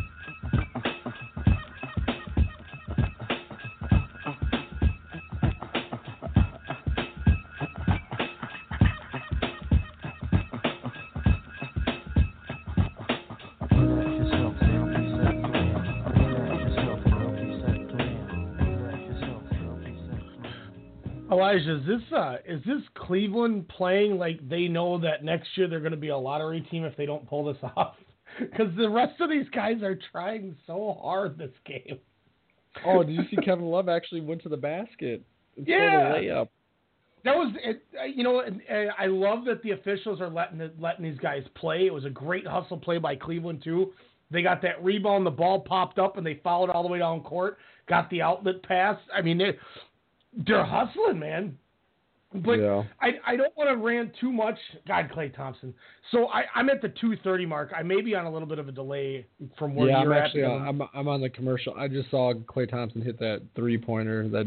Elijah, is this uh, is this Cleveland playing like they know that next year they're going to be a lottery team if they don't pull this off? Because the rest of these guys are trying so hard this game. Oh, did you see Kevin Love actually went to the basket? Yeah, the layup. That was it. You know, I love that the officials are letting letting these guys play. It was a great hustle play by Cleveland too. They got that rebound, the ball popped up, and they fouled all the way down court. Got the outlet pass. I mean, they. They're hustling, man. But yeah. I I don't want to rant too much. God, Klay Thompson. So I, I'm at the two thirty mark. I may be on a little bit of a delay from where yeah, you're I'm at. actually on, I'm I'm on the commercial. I just saw Klay Thompson hit that three pointer. That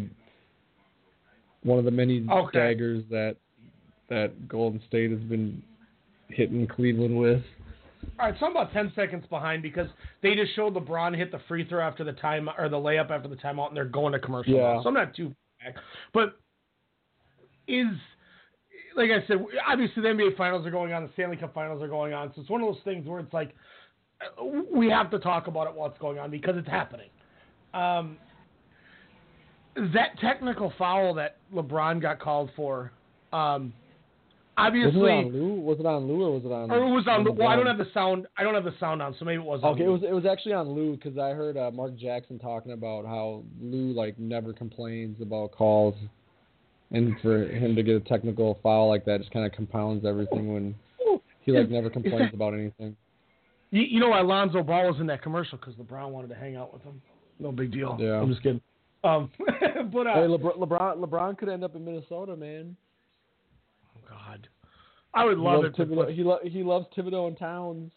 one of the many okay. daggers that that Golden State has been hitting Cleveland with. All right, so I'm about ten seconds behind because they just showed LeBron hit the free throw after the time or the layup after the timeout, and they're going to commercial. Yeah. Now. So I'm not too. But is, like I said, obviously the N B A Finals are going on, the Stanley Cup Finals are going on, so it's one of those things where it's like we have to talk about it while it's going on because it's happening. Um, that technical foul that LeBron got called for, um, obviously, was it on Lou? Was it on Lou or was it on? Or it was on. on well, I don't have the sound. I don't have the sound on, so maybe it was. Okay, on it was. It was actually on Lou because I heard uh, Mark Jackson talking about how Lou like never complains about calls, and for him to get a technical foul like that just kind of compounds everything when he like never complains about anything. You, you know, Alonzo Ball was in that commercial because LeBron wanted to hang out with him. No big deal. Yeah. I'm just kidding. Um, but uh, hey, LeBron, LeBron, LeBron could end up in Minnesota, man. God, I would love he it. Thibodeau, he, lo- he loves Thibodeau and Towns.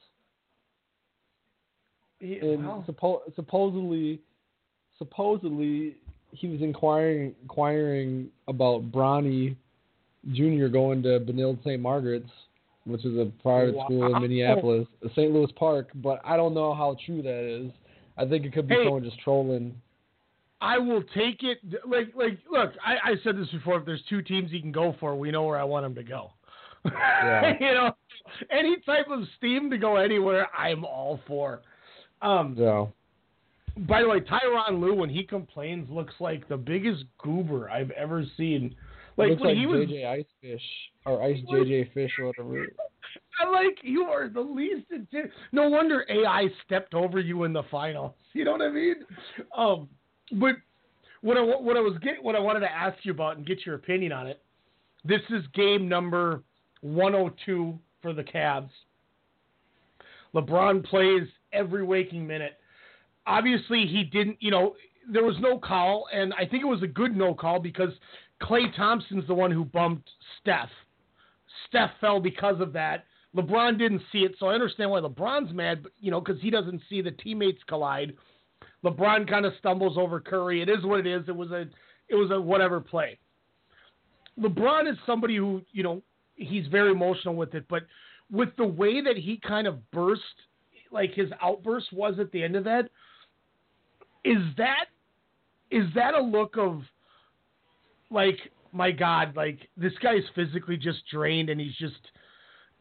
He, and well. suppo- supposedly, supposedly he was inquiring inquiring about Bronny Junior going to Benilde Saint Margaret's, which is a private wow. school in Minneapolis, Saint Louis Park. But I don't know how true that is. I think it could be hey. someone just trolling. I will take it. Like, like, look, I, I said this before. If there's two teams he can go for, we know where I want him to go. Yeah. You know, any type of steam to go anywhere, I'm all for. Um, yeah. By the way, Tyronn Lue, when he complains, looks like the biggest goober I've ever seen. Like looks when like he was J J Icefish or Ice J J Fish or whatever. I'm like, you are the least. No wonder A I stepped over you in the finals. You know what I mean? Um. But what I, what I was get, what I wanted to ask you about and get your opinion on it. This is game number one oh two for the Cavs. LeBron plays every waking minute. Obviously, he didn't. You know, there was no call, and I think it was a good no call because Klay Thompson's the one who bumped Steph. Steph fell because of that. LeBron didn't see it, so I understand why LeBron's mad. But you know, because he doesn't see the teammates collide. LeBron kind of stumbles over Curry. It is what it is. It was a, it was a whatever play. LeBron is somebody who, you know, he's very emotional with it, but with the way that he kind of burst, like his outburst was at the end of that, is that, is that a look of, like, my God, like this guy is physically just drained and he's just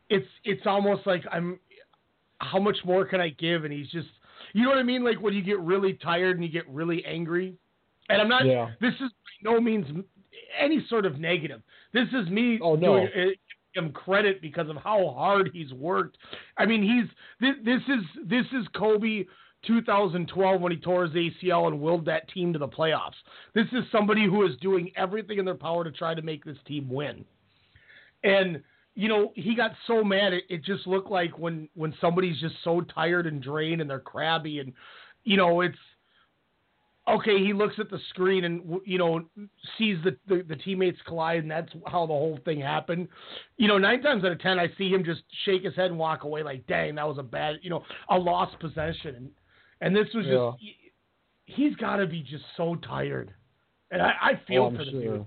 it's it's almost like I'm. How much more can I give? And he's just, you know what I mean? Like when you get really tired and you get really angry. And I'm not. Yeah. This is by no means any sort of negative. This is me oh, no. doing him credit because of how hard he's worked. I mean, he's this, this is this is Kobe two thousand twelve when he tore his A C L and willed that team to the playoffs. This is somebody who is doing everything in their power to try to make this team win. And you know, he got so mad it, it just looked like when when somebody's just so tired and drained and they're crabby and you know it's. Okay, he looks at the screen and, you know, sees the, the, the teammates collide, and that's how the whole thing happened. You know, nine times out of ten, I see him just shake his head and walk away like, dang, that was a bad, you know, a lost possession. And, and this was yeah. just, he's got to be just so tired. And I, I feel oh, for the sure. dude.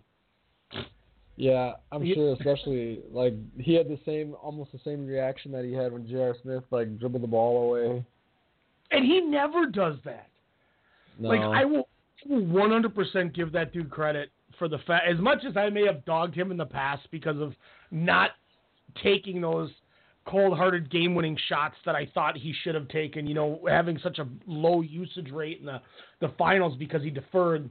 Yeah, I'm Yeah. sure, especially, like, he had the same, almost the same reaction that he had when J R. Smith, like, dribbled the ball away. And he never does that. No. Like, I will one hundred percent give that dude credit for the fact, as much as I may have dogged him in the past because of not taking those cold-hearted game-winning shots that I thought he should have taken, you know, having such a low usage rate in the, the finals because he deferred.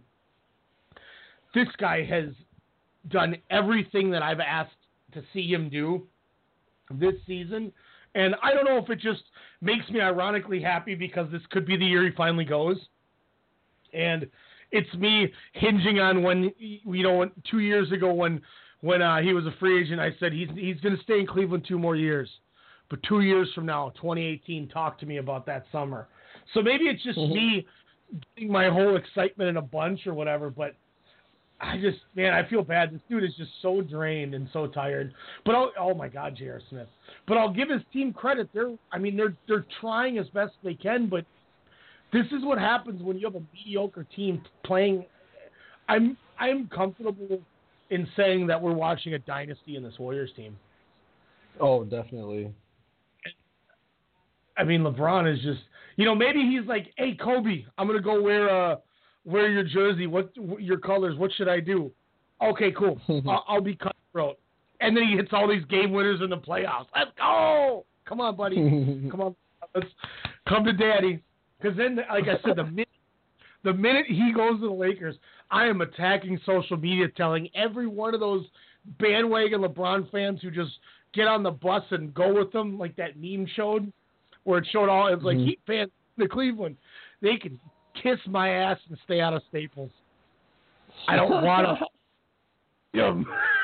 This guy has done everything that I've asked to see him do this season. And I don't know if it just makes me ironically happy because this could be the year he finally goes. And it's me hinging on when, you know, two years ago when when uh, he was a free agent, I said he's he's going to stay in Cleveland two more years. But two years from now, twenty eighteen, talk to me about that summer. So maybe it's just mm-hmm. me getting my whole excitement in a bunch or whatever. But I just, man, I feel bad. This dude is just so drained and so tired. But, I'll, oh, my God, J R. Smith. But I'll give his team credit. They're, I mean, they're they're trying as best they can, but this is what happens when you have a mediocre team playing. I'm I'm comfortable in saying that we're watching a dynasty in this Warriors team. Oh, definitely. I mean, LeBron is just, you know, maybe he's like, hey, Kobe, I'm going to go wear uh, wear your jersey. What your colors? What should I do? Okay, cool. I'll, I'll be cutthroat. And then he hits all these game winners in the playoffs. Let's go. Come on, buddy. Come on. Let's come to daddy. Because then, like I said, the minute, the minute he goes to the Lakers, I am attacking social media, telling every one of those bandwagon LeBron fans who just get on the bus and go with them, like that meme showed, where it showed all, it was like, mm-hmm. Heat fans in Cleveland, they can kiss my ass and stay out of Staples. I don't want to.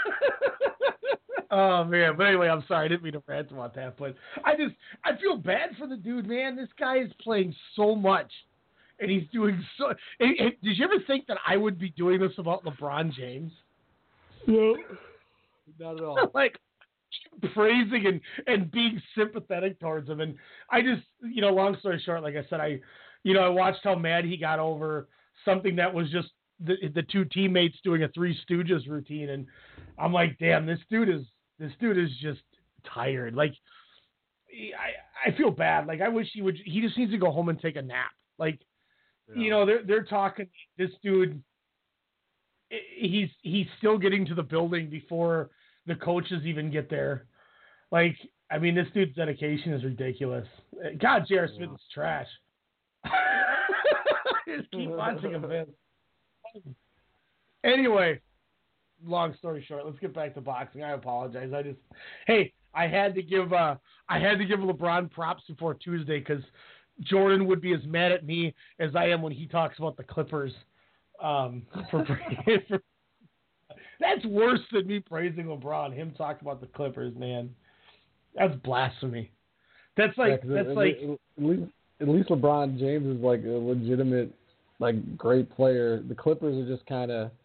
Oh, man. But anyway, I'm sorry. I didn't mean to rant about that. But I just, I feel bad for the dude, man. This guy is playing so much. And he's doing so. And, and did you ever think that I would be doing this about LeBron James? No. Not at all. Like, praising and, and being sympathetic towards him. And I just, you know, long story short, like I said, I, you know, I watched how mad he got over something that was just the, the two teammates doing a Three Stooges routine. And I'm like, damn, this dude is, This dude is just tired. Like, I I feel bad. Like, I wish he would. He just needs to go home and take a nap. Like, yeah. you know, they're they're talking. This dude, he's he's still getting to the building before the coaches even get there. Like, I mean, this dude's dedication is ridiculous. God, J R. Smith yeah. is trash. Just keep watching him, man. Anyway. Long story short, let's get back to boxing. I apologize. I just, hey, I had to give, uh, I had to give LeBron props before Tuesday because Jordan would be as mad at me as I am when he talks about the Clippers. Um, for, for that's worse than me praising LeBron. Him talking about the Clippers, man, that's blasphemy. That's like, yeah, that's at, like, at least, at least LeBron James is like a legitimate, like great player. The Clippers are just kind of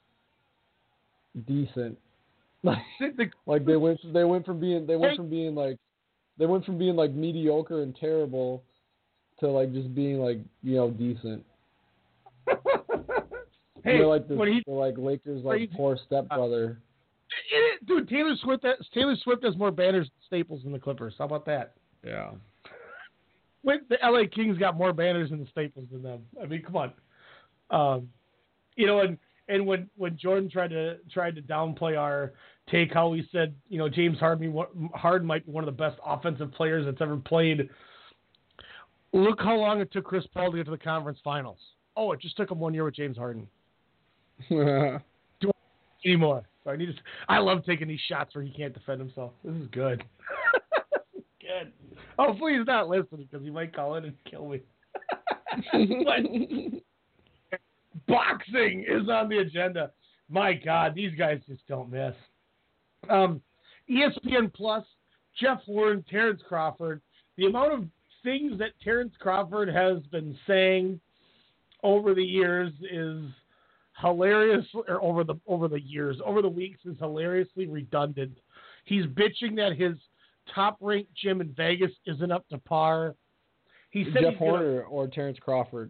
decent. Like, like they went they went from being they went from being like they went from being like mediocre and terrible to like just being like, you know, decent. Hey, they're like the he, they're like Lakers like he, poor stepbrother. Uh, dude, Taylor Swift Taylor Swift has more banners and Staples than the Clippers. How about that? Yeah. Wait, the L A Kings got more banners in the Staples than them. I mean, come on. Um, you know, and And when, when Jordan tried to tried to downplay our take how he said, you know, James Harden, Harden might be one of the best offensive players that's ever played. Look how long it took Chris Paul to get to the conference finals. Oh, it just took him one year with James Harden. Do any more? So I need to. I love taking these shots where he can't defend himself. This is good. Good. Hopefully he's not listening because he might call in and kill me. But boxing is on the agenda. My God, these guys just don't miss. Um, E S P N Plus, Jeff Horn, Terrence Crawford. The amount of things that Terrence Crawford has been saying over the years is hilarious, or over the over the years, over the weeks is hilariously redundant. He's bitching that his top-ranked gym in Vegas isn't up to par. He said Jeff he's Horn gonna, or, or Terrence Crawford?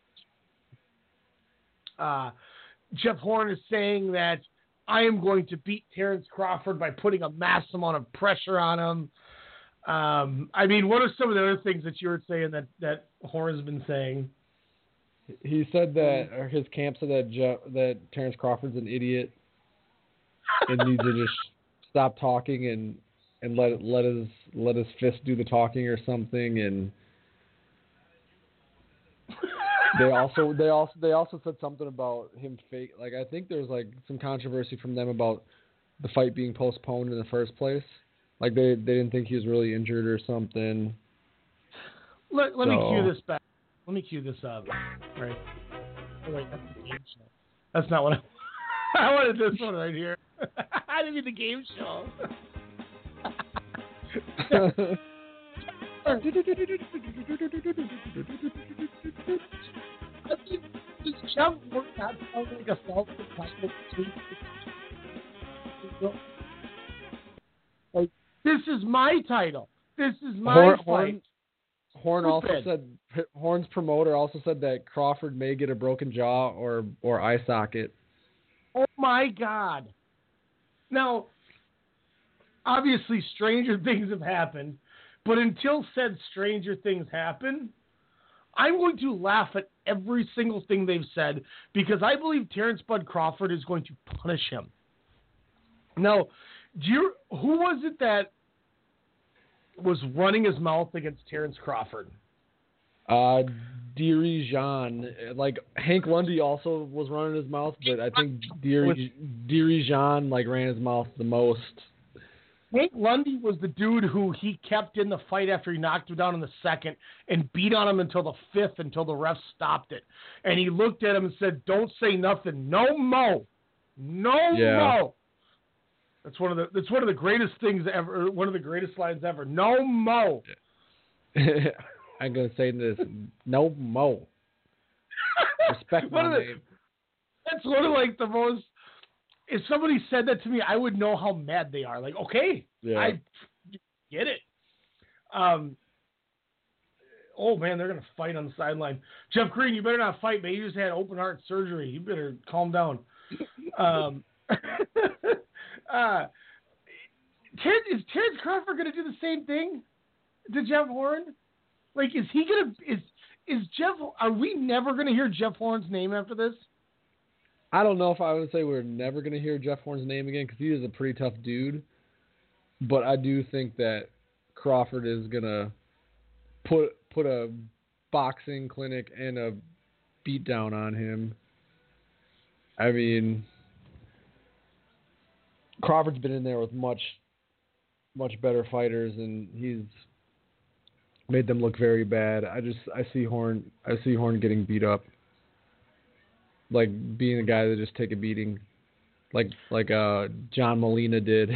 Uh, Jeff Horn is saying that I am going to beat Terrence Crawford by putting a mass amount of pressure on him. Um, I mean, what are some of the other things that you were saying that, that Horn has been saying? He said that, or his camp said that Je- that Terrence Crawford's an idiot and needs to just stop talking and, and let it, let his let his fist do the talking or something. And they also they also they also said something about him fake. Like I think there was like some controversy from them about the fight being postponed in the first place. Like they, they didn't think he was really injured or something. Let, let so. me cue this back. Let me cue this up. Right. Oh, wait, that's the game show. That's not what I, I wanted. This one right here. I didn't mean the game show. Does Jeff work out sound like a self-confident? Like, this is my title. This is my Horn, fight. Horn, Horn also Stupid. said Horn's promoter also said that Crawford may get a broken jaw or or eye socket. Oh my God! Now, obviously, stranger things have happened, but until said stranger things happen, I'm going to laugh at every single thing they've said because I believe Terrence Bud Crawford is going to punish him. Now, do you, who was it that was running his mouth against Terrence Crawford? Uh, Deary Jean. Like, Hank Lundy also was running his mouth, but I think Deary, Deary Jean, like, ran his mouth the most. Hank Lundy was the dude who he kept in the fight after he knocked him down in the second and beat on him until the fifth, until the ref stopped it. And he looked at him and said, "Don't say nothing. No mo. No yeah. mo." That's one of the that's one of the greatest things ever, one of the greatest lines ever. No mo. I'm gonna say this. No mo. Respect my the, name. That's one of like the most. If somebody said that to me, I would know how mad they are. Like, okay, yeah. I get it. Um. Oh man, they're gonna fight on the sideline. Jeff Green, you better not fight, man. You just had open heart surgery. You better calm down. Um. uh, Terrence, is Terrence Crawford going to do the same thing to Jeff Horn? Like, is he going to is is Jeff? Are we never going to hear Jeff Horn's name after this? I don't know if I would say we're never going to hear Jeff Horn's name again because he is a pretty tough dude. But I do think that Crawford is going to put put a boxing clinic and a beatdown on him. I mean, Crawford's been in there with much, much better fighters, and he's made them look very bad. I just I see Horn I see Horn getting beat up, like being a guy that just take a beating, like like uh John Molina did.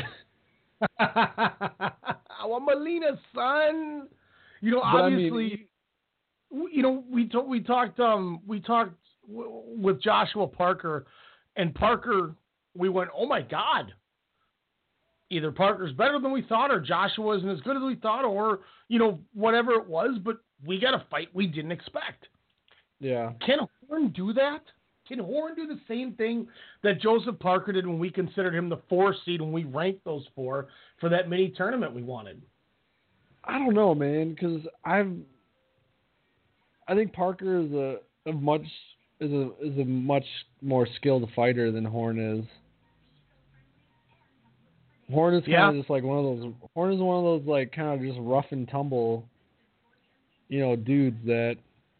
Our Molina, son. You know, But obviously, I mean, you know we to, we talked um we talked w- with Joshua Parker, and Parker. We went, oh my God. Either Parker's better than we thought, or Joshua isn't as good as we thought, or, you know, whatever it was, but we got a fight we didn't expect. Yeah. Can Horn do that? Can Horn do the same thing that Joseph Parker did when we considered him the four seed when we ranked those four for that mini tournament we wanted? I don't know, man, because I've I think Parker is a, a much is a is a much more skilled fighter than Horn is. Horn is kind Yeah. of just like one of those. Horn is one of those like kind of just rough and tumble, you know, dudes that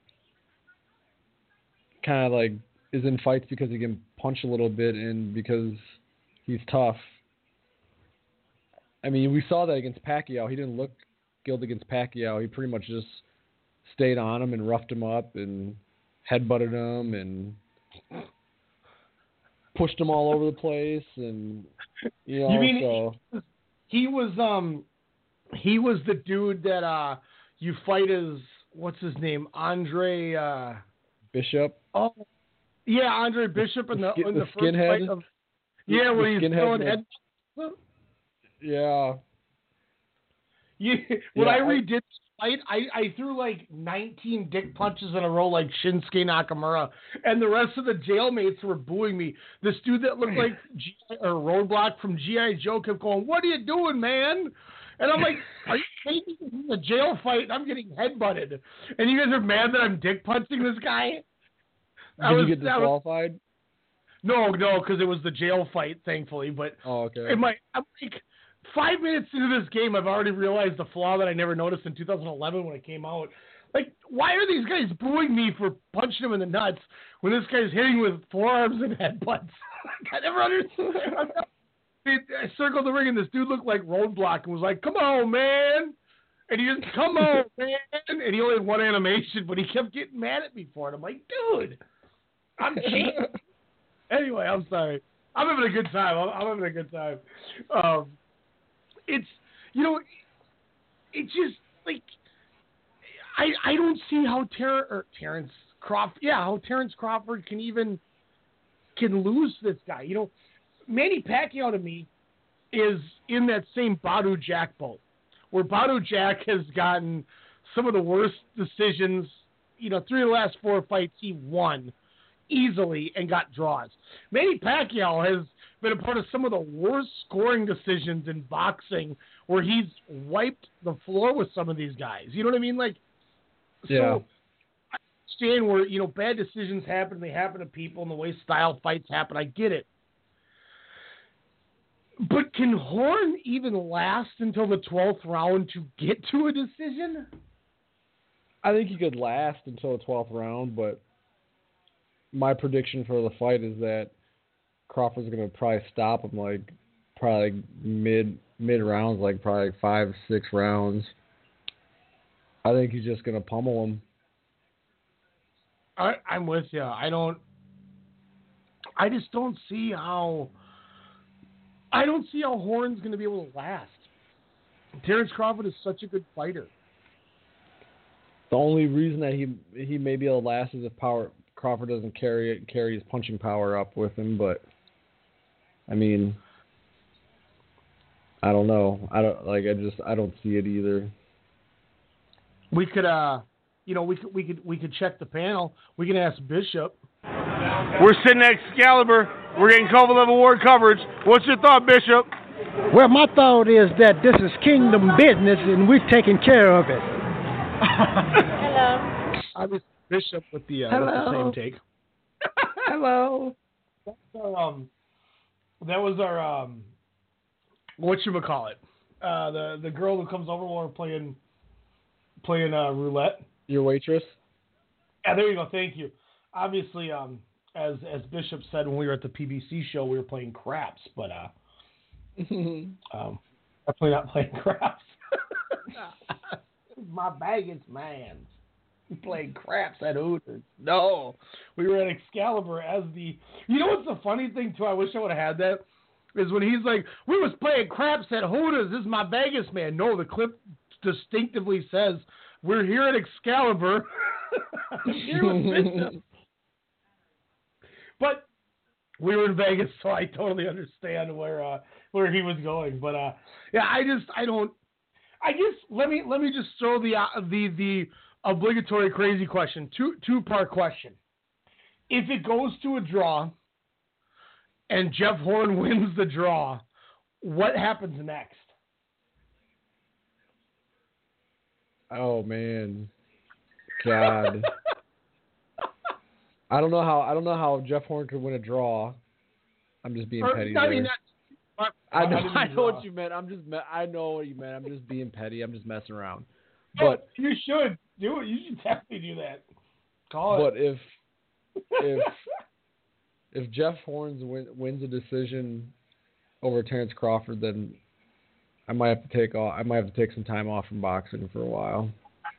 kind of like is in fights because he can punch a little bit and because he's tough. I mean, we saw that against Pacquiao. He didn't look skilled against Pacquiao. He pretty much just stayed on him and roughed him up and headbutted him and pushed him all over the place. And you know, You mean so he was um he was the dude that uh you fight as what's his name Andre uh Bishop. Oh yeah, Andre Bishop in the skin- in the, the first skinhead? fight of yeah The when he's skinhead throwing that- head. Yeah. You, when Yeah, I I- redid the fight, I, I threw like nineteen dick punches in a row like Shinsuke Nakamura, and the rest of the jailmates were booing me. This dude that looked like G- or Roadblock from G I. Joe kept going, "What are you doing, man?" And I'm like, "Are you taking this is a jail fight? And I'm getting headbutted, and you guys are mad that I'm dick punching this guy." I Did was, you get I was- disqualified? no, no, because it was the jail fight, thankfully. But Oh, okay. in my, I'm like five minutes into this game, I've already realized the flaw that I never noticed in two thousand eleven when it came out. Like, why are these guys booing me for punching him in the nuts when this guy's hitting with forearms and headbutts? I never understood. I circled the ring, and this dude looked like Roadblock and was like, "Come on, man." And he just, "Come on, man." And he only had one animation, but he kept getting mad at me for it. I'm like, dude, I'm cheating. Anyway, I'm sorry. I'm having a good time. I'm, I'm having a good time. Um, it's, you know, it just, like, I I don't see how Ter- or Terrence Crawford, yeah, how Terrence Crawford can even, can lose this guy. You know, Manny Pacquiao to me is in that same Badu Jack boat, where Badu Jack has gotten some of the worst decisions. You know, three of the last four fights he won easily and got draws. Manny Pacquiao has been a part of some of the worst scoring decisions in boxing, where he's wiped the floor with some of these guys. You know what I mean? Like, Yeah. so I understand where, you know, bad decisions happen, they happen to people, and the way style fights happen. I get it. But can Horn even last until the twelfth round to get to a decision? I think he could last until the twelfth round, but my prediction for the fight is that Crawford's going to probably stop him like probably like mid mid rounds, like probably like five six rounds. I think he's just going to pummel him. I, I'm with you. I don't. I just don't see how. I don't see how Horn's going to be able to last. Terrence Crawford is such a good fighter. The only reason that he he may be able to last is if power Crawford doesn't carry it, carry his punching power up with him. But I mean, I don't know. I don't like. I just I don't see it either. We could, uh, you know, we could we could we could check the panel. We can ask Bishop. We're sitting at Excalibur. We're getting Kovalev Award coverage. What's your thought, Bishop? Well, my thought is that this is kingdom business, and we're taking care of it. Hello. I was Bishop with the, uh, with the Hello. same take. Hello. That's our, um, that was our um, whatchamacallit? Uh, the the girl who comes over while we're playing playing uh, roulette. Your waitress. Yeah, there you go. Thank you. Obviously, um, as as Bishop said when we were at the P B C show, we were playing craps, but uh, um, definitely not playing craps. My bag is man's. We played craps at Hooters. No, we were at Excalibur as the. You know what's the funny thing too? I wish I would have had that. Is when he's like, we was playing craps at Hooters. This is my Vegas man. No, the clip distinctively says we're here at Excalibur. Here with Bishop. But we were in Vegas, so I totally understand where uh, where he was going. But uh, yeah, I just I don't. I guess let me let me just throw the uh, the the obligatory crazy question, two two part question. If it goes to a draw, and Jeff Horn wins the draw, what happens next? Oh man, God. I don't know how I don't know how Jeff Horn could win a draw. I'm just being Or, petty I there. mean, that's, I know, I, I know what you meant. I'm just, me- I know what you meant. I'm just being petty. I'm just messing around. Oh, But you should do it. You should definitely do that. Call but it. if if if Jeff Horns win, wins a decision over Terrence Crawford, then I might have to take off. I might have to take some time off from boxing for a while.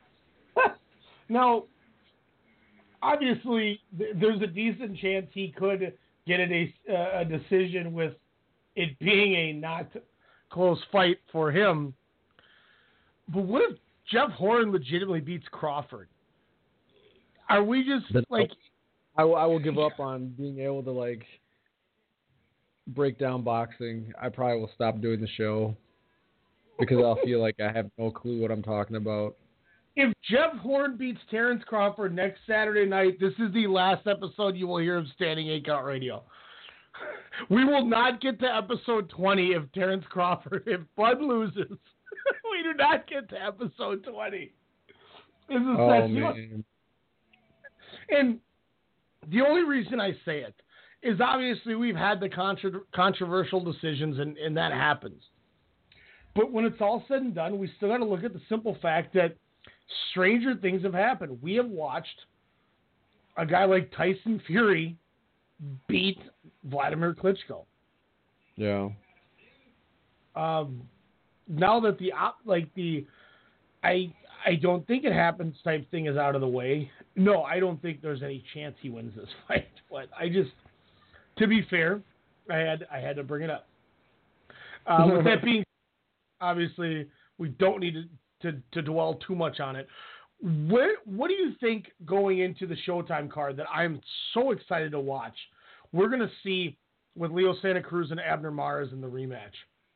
Now, obviously, th- there's a decent chance he could get a uh, a decision with it being a not close fight for him. But what if Jeff Horn legitimately beats Crawford? Are we just Then like? I, will- I will give up on being able to like break down boxing. I probably will stop doing the show because I'll feel like I have no clue what I'm talking about. If Jeff Horn beats Terrence Crawford next Saturday night, this is the last episode you will hear of Standing eight Count Radio. We will not get to episode twenty if Terrence Crawford, if Bud loses. We do not get to episode twenty. This is Oh, such man. And the only reason I say it is obviously we've had the contra- controversial decisions, and, and that happens. But when it's all said and done, we still got to look at the simple fact that stranger things have happened. We have watched a guy like Tyson Fury beat Vladimir Klitschko. Yeah. Um, now that the op- like the I I don't think it happens type thing is out of the way. No, I don't think there's any chance he wins this fight. But I just, to be fair, I had I had to bring it up. Uh, with that being, obviously, we don't need to. To, to dwell too much on it. Where, what do you think going into the Showtime card that I'm so excited to watch? We're going to see with Leo Santa Cruz and Abner Mares in the rematch.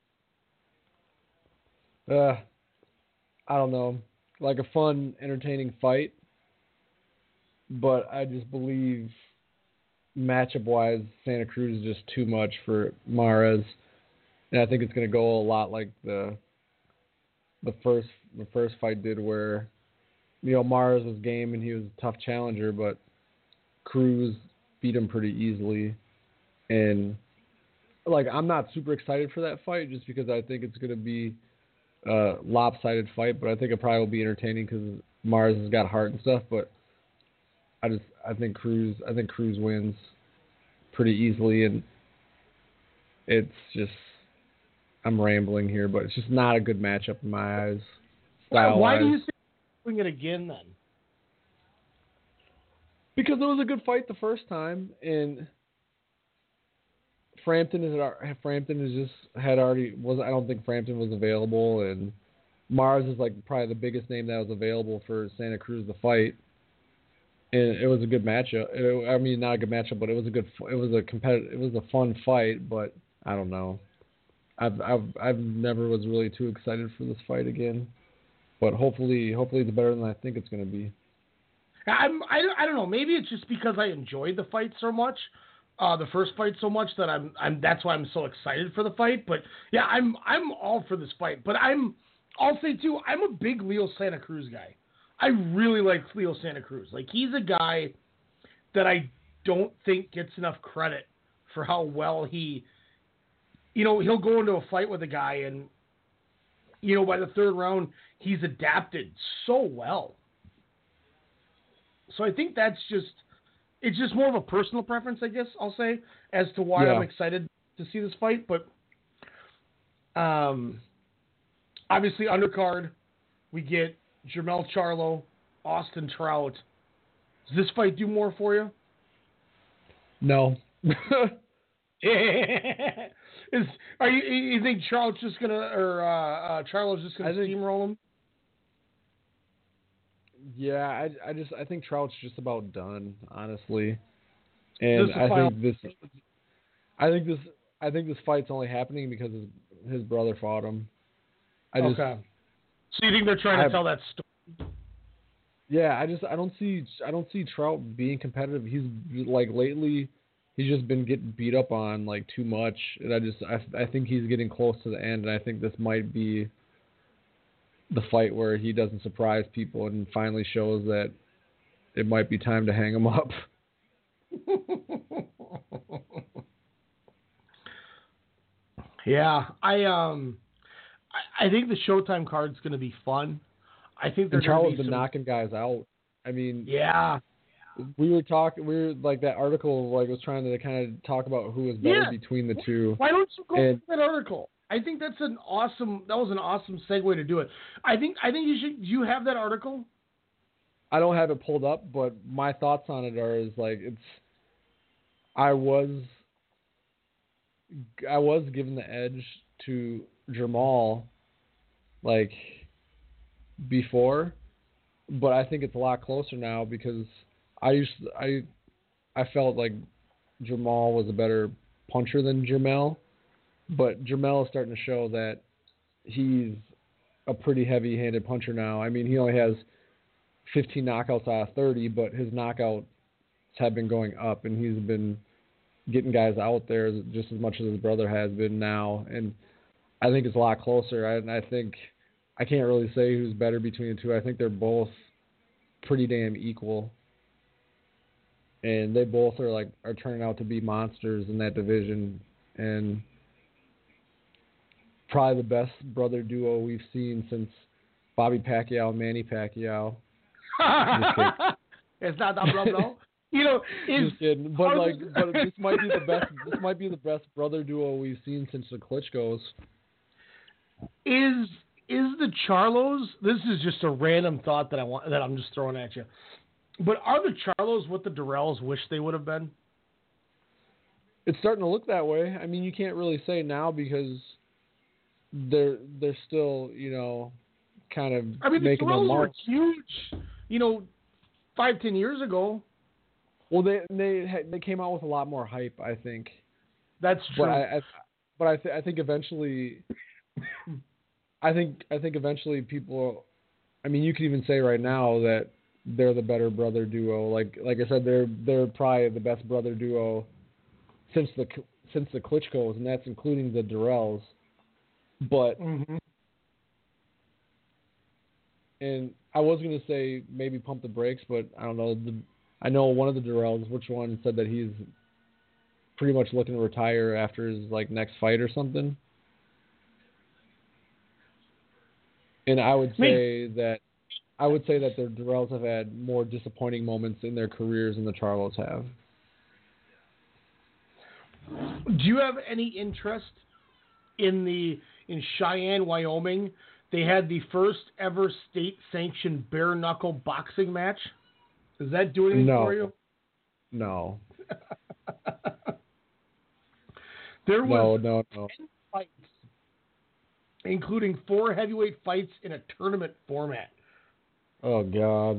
Uh, I don't know. Like a fun, entertaining fight. But I just believe matchup-wise, Santa Cruz is just too much for Mares. And I think it's going to go a lot like the the first the first fight did, where, you know, Mares was game and he was a tough challenger, but Cruz beat him pretty easily. And like, I'm not super excited for that fight just because I think it's going to be a lopsided fight, but I think it probably will be entertaining because Mares has got heart and stuff. But I just I think Cruz I think Cruz wins pretty easily, and it's just, I'm rambling here, but it's just not a good matchup in my eyes. Why, why do Style-wise. you think we're doing it again then? Because it was a good fight the first time, and Frampton is Frampton is just had already was I don't think Frampton was available, and Mares is like probably the biggest name that was available for Santa Cruz to fight, and it was a good matchup. It, I mean, not a good matchup, but it was a good it was a competitive it was a fun fight. But I don't know. I've I've I've never was really too excited for this fight again, but hopefully hopefully it's better than I think it's going to be. I'm, I, I don't know. Maybe it's just because I enjoyed the fight so much, uh, the first fight so much that I'm I'm that's why I'm so excited for the fight. But yeah, I'm I'm all for this fight. But I'm I'll say too, I'm a big Leo Santa Cruz guy. I really like Leo Santa Cruz. Like, he's a guy that I don't think gets enough credit for how well he. You know, he'll go into a fight with a guy, and, you know, by the third round, he's adapted so well. So I think that's just, it's just more of a personal preference, I guess, I'll say, as to why Yeah. I'm excited to see this fight. But um, obviously, undercard, we get Jermell Charlo, Austin Trout. Does this fight do more for you? No. Is are you you think Charles just gonna or uh, uh, Charlo's just gonna steamroll him? Yeah, I, I just I think Trout's just about done, honestly, and This is I final- think this, I think this, I think this fight's only happening because his, his brother fought him. I just, okay. So you think they're trying to I- tell that story? yeah, I just I don't see I don't see Trout being competitive. He's like lately, he's just been getting beat up on like too much, and I just I I think he's getting close to the end, and I think this might be the fight where he doesn't surprise people and finally shows that it might be time to hang him up. Yeah, I um, I, I think the Showtime card's going to be fun. I think they're and Charles going to been be some... knocking guys out. I mean, yeah. We were talking. We were like that article. Like was trying to kind of talk about who was better yeah. between the two. Why don't you go and, to that article? I think that's an awesome. That was an awesome segue to do it. I think. I think you should. Do you have that article? I don't have it pulled up, but my thoughts on it are is like it's. I was. I was given the edge to Jamal, like before, but I think it's a lot closer now because. I used I I felt like Jamal was a better puncher than Jermell, but Jermell is starting to show that he's a pretty heavy-handed puncher now. I mean, he only has fifteen knockouts out of thirty, but his knockouts have been going up, and he's been getting guys out there just as much as his brother has been now. And I think it's a lot closer. I, I think I can't really say who's better between the two. I think they're both pretty damn equal. And they both are like are turning out to be monsters in that division, and probably the best brother duo we've seen since Bobby Pacquiao and Manny Pacquiao. It's not that blah blah. You know, is, just kidding. But like, but this might be the best. This might be the best brother duo we've seen since the Klitschko's. Is is the Charlos? This is just a random thought that I want that I'm just throwing at you. But are the Charlos what the Durrells wish they would have been? It's starting to look that way. I mean, you can't really say now because they're they're still, you know, kind of I mean, making the Durrells their were mark. huge, you know, five ten years ago. Well, they they they came out with a lot more hype, I think. That's true. But I, I but I, th- I think eventually, I think I think eventually people. I mean, you could even say right now that. They're the better brother duo. Like like I said, they're they're probably the best brother duo since the since the Klitschko's, and that's including the Durrells. But mm-hmm. and I was gonna say maybe pump the brakes, but I don't know. The, I know one of the Durrells, which one, said that he's pretty much looking to retire after his like next fight or something. And I would say Me. that. I would say that the Durrells have had more disappointing moments in their careers than the Charlos have. Do you have any interest in the in Cheyenne, Wyoming? They had the first ever state-sanctioned bare-knuckle boxing match. Does that do anything no. for you? No. There was no, no, no. ten fights, including four heavyweight fights in a tournament format. Oh God,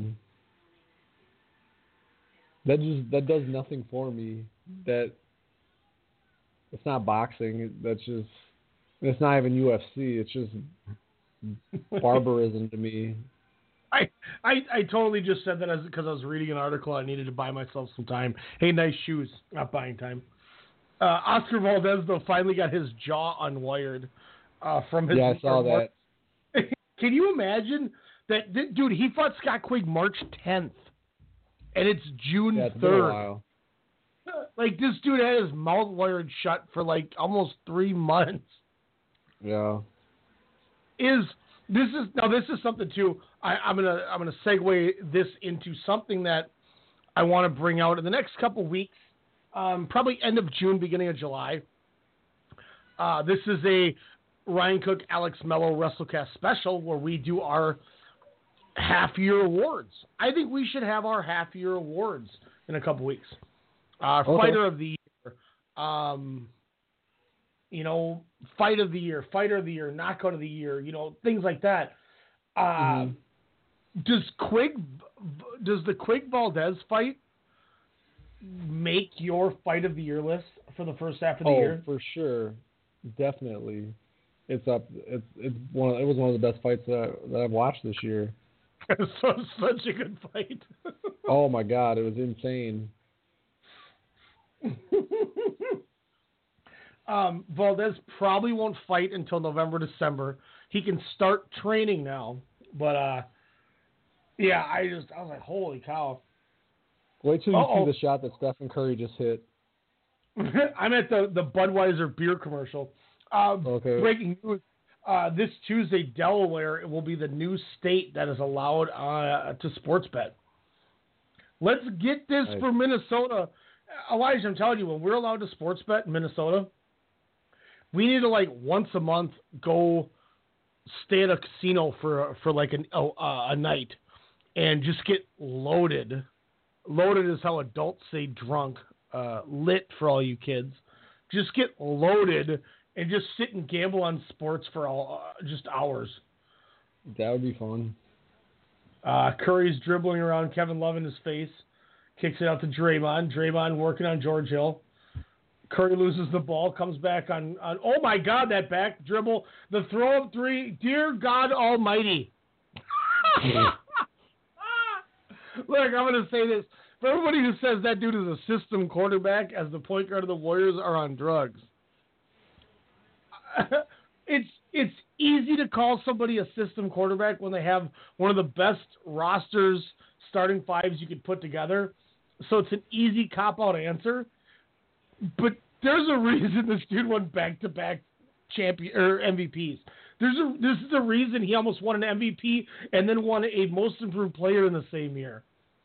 that just that does nothing for me. That it's not boxing. That's just it's not even U F C. It's just barbarism to me. I, I I totally just said that because I was reading an article. I needed to buy myself some time. Hey, nice shoes. Not buying time. Uh, Oscar Valdez though finally got his jaw unwired uh, from his. Yeah, I saw that. Can you imagine? That dude, he fought Scott Quigg March tenth, and it's June yeah, third. Like this dude had his mouth wired shut for like almost three months. Yeah. Is this is now this is something too? I, I'm gonna I'm gonna segue this into something that I want to bring out in the next couple weeks, um, probably end of June, beginning of July. Uh, this is a Ryan Cook, Alex Mello WrestleCast special where we do our half-year awards. I think we should have our half-year awards in a couple weeks. Uh, okay. Fighter of the year, um, you know, fight of the year, fighter of the year, knockout of the year, you know, things like that. Uh, mm-hmm. Does Quigg, does the Quigg Valdez fight make your fight of the year list for the first half of the oh, year? For sure, definitely. It's up. It's it's one. Of, it was one of the best fights that, I, that I've watched this year. So such a good fight. Oh my God, it was insane. um, Valdez probably won't fight until November, December. He can start training now, but uh, yeah, I just I was like, holy cow! Wait till you Uh-oh. see the shot that Stephen Curry just hit. I'm at the the Budweiser beer commercial. Uh, Okay. Breaking news. Uh, this Tuesday, Delaware will be the new state that is allowed uh, to sports bet. Let's get this Nice. for Minnesota. Elijah, I'm telling you, when we're allowed to sports bet in Minnesota, we need to, like, once a month go stay at a casino for for like an, uh, a night and just get loaded. Loaded is how adults say drunk. Uh, lit for all you kids. Just get loaded and just sit and gamble on sports for all uh, just hours. That would be fun. Uh, Curry's dribbling around Kevin Love in his face. Kicks it out to Draymond. Draymond working on George Hill. Curry loses the ball, comes back on, on oh my God, that back dribble. The throw up three. Dear God Almighty. Look, I'm going to say this. For everybody who says that dude is a system quarterback as the point guard of the Warriors are on drugs. it's it's easy to call somebody a system quarterback when they have one of the best rosters, starting fives you could put together. So it's an easy cop-out answer. But there's a reason this dude won back-to-back champion or M V Ps. There's a this is a reason he almost won an M V P and then won a Most Improved Player in the same year.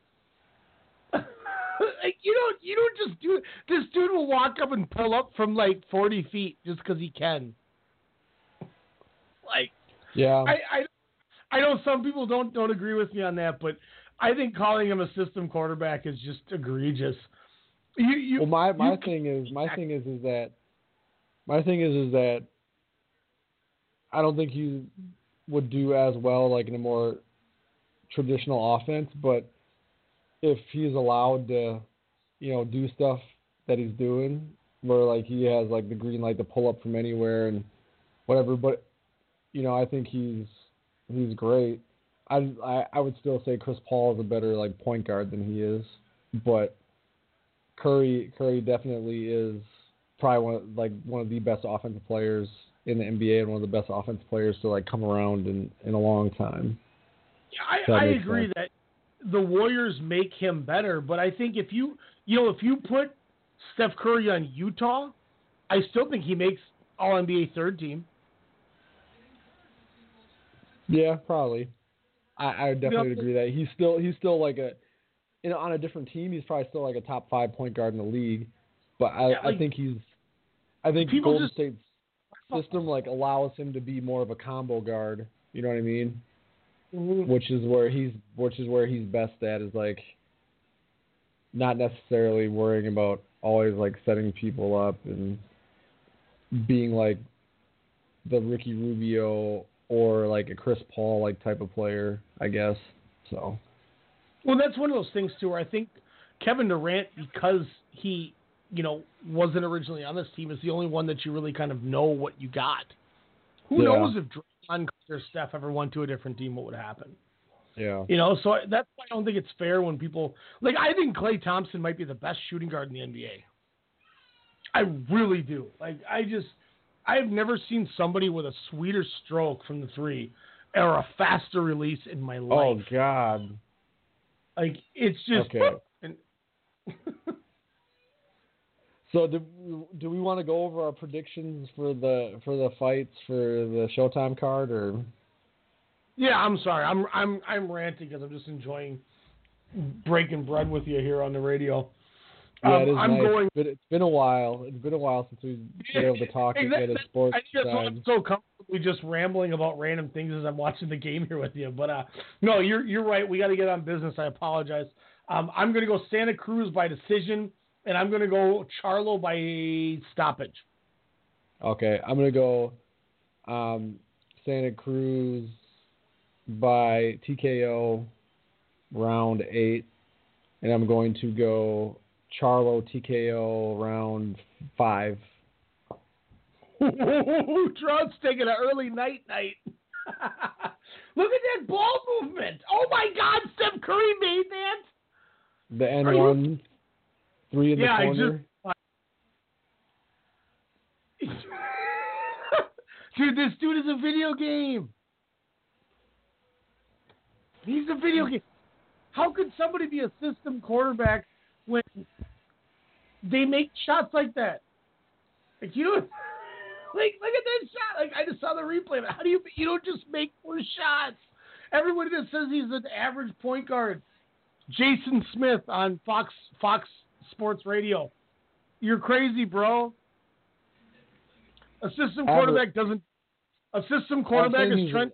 Like, you don't you don't just do it. This dude will walk up and pull up from like forty feet just because he can. Like, yeah, I, I I know some people don't don't agree with me on that, but I think calling him a system quarterback is just egregious. You, you, well, my my you, thing is my thing is is that my thing is is that I don't think he would do as well like in a more traditional offense, but if he's allowed to, you know, do stuff that he's doing, where like he has like the green light to pull up from anywhere and whatever, but you know, I think he's he's great. I, I I would still say Chris Paul is a better like point guard than he is, but Curry Curry definitely is probably one of, like one of the best offensive players in the N B A and one of the best offensive players to like come around in, in a long time. Yeah, I, I agree sense. that the Warriors make him better, but I think if you you know if you put Steph Curry on Utah, I still think he makes All N B A third team. Yeah, probably. I, I would definitely you know, agree that he's still he's still like a you know on a different team he's probably still like a top five point guard in the league, but I, yeah, like, I think he's I think Golden just, State's system like allows him to be more of a combo guard. You know what I mean? Mm-hmm. Which is where he's which is where he's best at is like not necessarily worrying about always like setting people up and being like the Ricky Rubio or like a Chris Paul like type of player, I guess. So well, that's one of those things too where I think Kevin Durant, because he, you know, wasn't originally on this team, is the only one that you really kind of know what you got. Who yeah. knows if Draymond or Steph ever went to a different team, what would happen? Yeah. You know, so that's why I don't think it's fair when people like. I think Klay Thompson might be the best shooting guard in the N B A. I really do. Like, I just, I've never seen somebody with a sweeter stroke from the three or a faster release in my life. Oh God. Like, it's just. Okay. And so do do we want to go over our predictions for the for the fights for the Showtime card or? Yeah, I'm sorry. I'm I'm I'm ranting because I'm just enjoying breaking bread with you here on the radio. Yeah, um, it is I'm nice. going. But it's been a while. It's been a while since we've been able to talk and get a sports I think that's why side. I'm so comfortably just rambling about random things as I'm watching the game here with you. But uh, no, you're you're right. We got to get on business. I apologize. Um, I'm going to go Santa Cruz by decision, and I'm going to go Charlo by stoppage. Okay, I'm going to go um, Santa Cruz by T K O round eight, and I'm going to go Charlo T K O round five. Trout's taking an early night night. Look at that ball movement. Oh my God, Steph Curry made that. The N one, you... three in yeah, the corner. I just... Dude, this dude is a video game. He's a video game. How could somebody be a system quarterback when they make shots like that? Like, you know, Like, look at that shot. Like, I just saw the replay. How do you, you don't just make four shots? Everybody that says he's an average point guard. Jason Smith on Fox Fox Sports Radio. You're crazy, bro. A system quarterback doesn't. A system quarterback is Trent.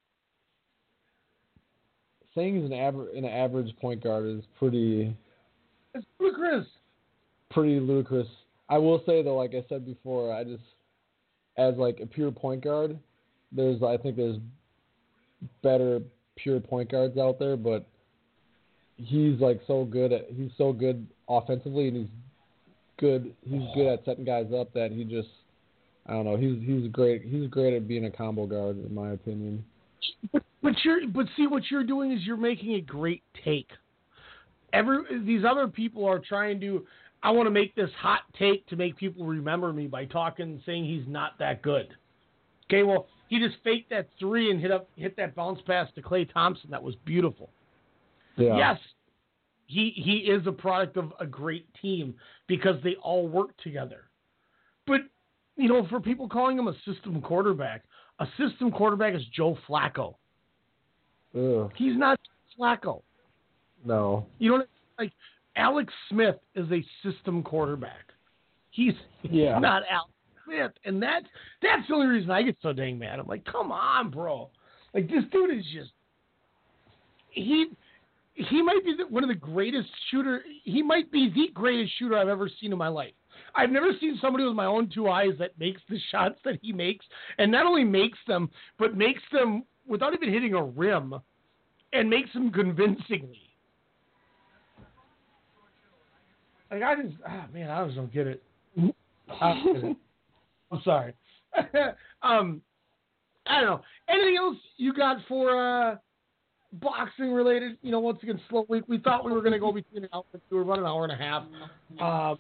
Saying he's an average an average point guard is pretty. It's ludicrous. Pretty ludicrous. I will say though, like I said before, I just as like a pure point guard, there's I think there's better pure point guards out there, but he's like so good at he's so good offensively, and he's good he's good at setting guys up that he just I don't know he's he's great he's great at being a combo guard in my opinion. But but you're but see what you're doing is you're making a great take. Every these other people are trying to I want to make this hot take to make people remember me by talking and saying he's not that good. Okay, well he just faked that three and hit up hit that bounce pass to Klay Thompson. That was beautiful. Yeah. Yes, he he is a product of a great team because they all work together. But, you know, for people calling him a system quarterback, a system quarterback is Joe Flacco. Ugh. He's not Flacco. No. You know, like, Alex Smith is a system quarterback. He's, yeah. he's not Alex Smith. And that's, that's the only reason I get so dang mad. I'm like, come on, bro. Like, this dude is just... He... He might be the, one of the greatest shooter. He might be the greatest shooter I've ever seen in my life. I've never seen somebody with my own two eyes that makes the shots that he makes, and not only makes them, but makes them without even hitting a rim, and makes them convincingly. Like I just, ah, man, I just don't get it. I don't get it. I'm sorry. um, I don't know. Anything else you got for? Uh, Boxing related, you know, once again, slow week. We thought we were going to go between an hour and two, about an hour and a half. Um,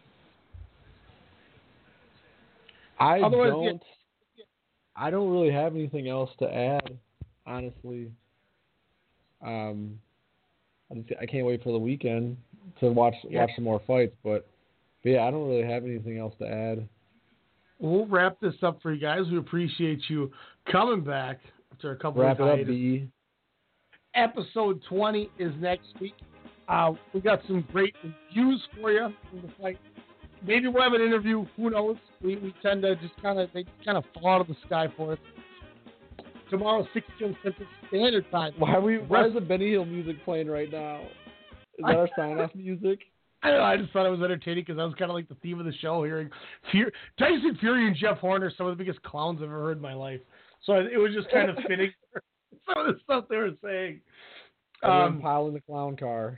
I don't. Yeah. I don't really have anything else to add, honestly. Um, I, just, I can't wait for the weekend to watch yeah. watch some more fights, but, but yeah, I don't really have anything else to add. We'll wrap this up for you guys. We appreciate you coming back after a couple wrap of it up, B. Episode twenty is next week. Uh, we got some great reviews for you in the fight. Maybe we'll have an interview. Who knows? We, we tend to just kind of they kind of fall out of the sky for us. Tomorrow, six p.m. Central Standard Time. Why are we? Why is the Benny Hill music playing right now? Is that our sign-off music? I don't know. I just thought it was entertaining because that was kind of like the theme of the show. Hearing Fury, Tyson Fury and Jeff Horner, some of the biggest clowns I've ever heard in my life. So it was just kind of fitting. Some of the stuff they were saying. Um, pile in the clown car.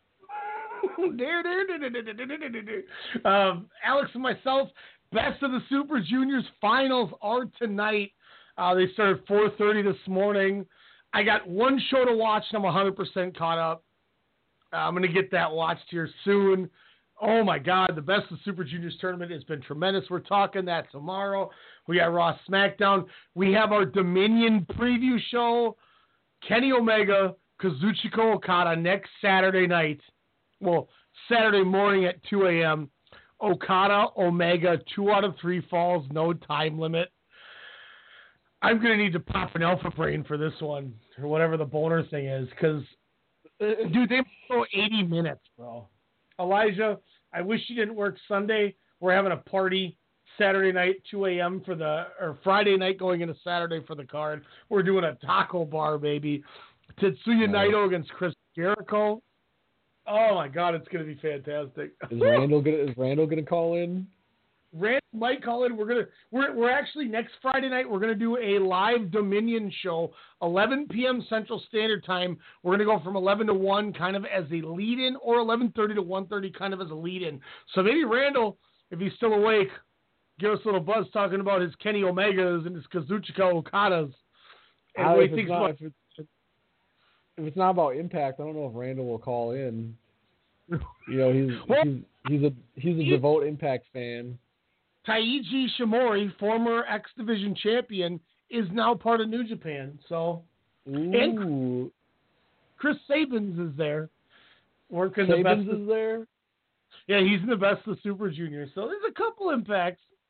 um, Alex and myself, Best of the Super Juniors finals are tonight. Uh, they started four thirty this morning. I got one show to watch, and I'm one hundred percent caught up. Uh, I'm going to get that watched here soon. Oh, my God. The Best of the Super Juniors tournament has been tremendous. We're talking that tomorrow. We got Raw SmackDown. We have our Dominion preview show. Kenny Omega, Kazuchika Okada next Saturday night. Well, Saturday morning at two a.m. Okada, Omega, two out of three falls, no time limit. I'm going to need to pop an alpha brain for this one, or whatever the boner thing is, because, uh, dude, they go eighty minutes, bro. Elijah, I wish you didn't work Sunday. We're having a party Saturday night, two a.m. for the, or Friday night going into Saturday for the card. We're doing a taco bar, baby. Tetsuya Naito against Chris Jericho. Oh my God, it's going to be fantastic. Is Randall gonna Is Randall gonna call in? Randall might call in. We're gonna we're we're actually next Friday night. We're gonna do a live Dominion show, eleven p.m. Central Standard Time. We're gonna go from eleven to one, kind of as a lead-in, or eleven thirty to one thirty, kind of as a lead-in. So maybe Randall, if he's still awake, give us a little buzz talking about his Kenny Omegas and his Kazuchika Okadas. And I, what if, he thinks not, about. if, it's, if it's not about Impact, I don't know if Randall will call in. You know, he's well, he's he's a he's a he, devout Impact fan. Taiji Shimori, former X Division champion, is now part of New Japan. So, Ooh. and Chris Sabins is there. Working Sabins the best is of, there. Yeah, he's in the Best of the Super Juniors. So there's a couple impacts.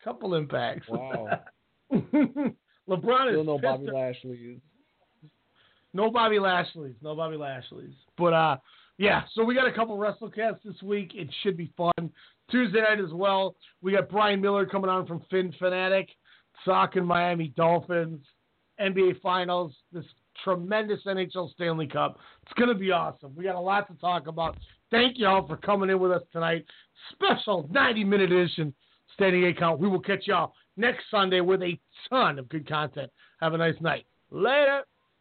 Couple impacts. Wow. LeBron Still is no pissed Bobby at- Lashley. No Bobby Lashley's. No Bobby Lashley's. But, uh, yeah, so we got a couple WrestleCasts this week. It should be fun. Tuesday night as well, we got Brian Miller coming on from Fin Fanatic, talking Miami Dolphins, N B A Finals, this tremendous N H L Stanley Cup. It's going to be awesome. We got a lot to talk about. Thank you all for coming in with us tonight. Special ninety-minute edition, Standing eight Count. We will catch y'all next Sunday with a ton of good content. Have a nice night. Later.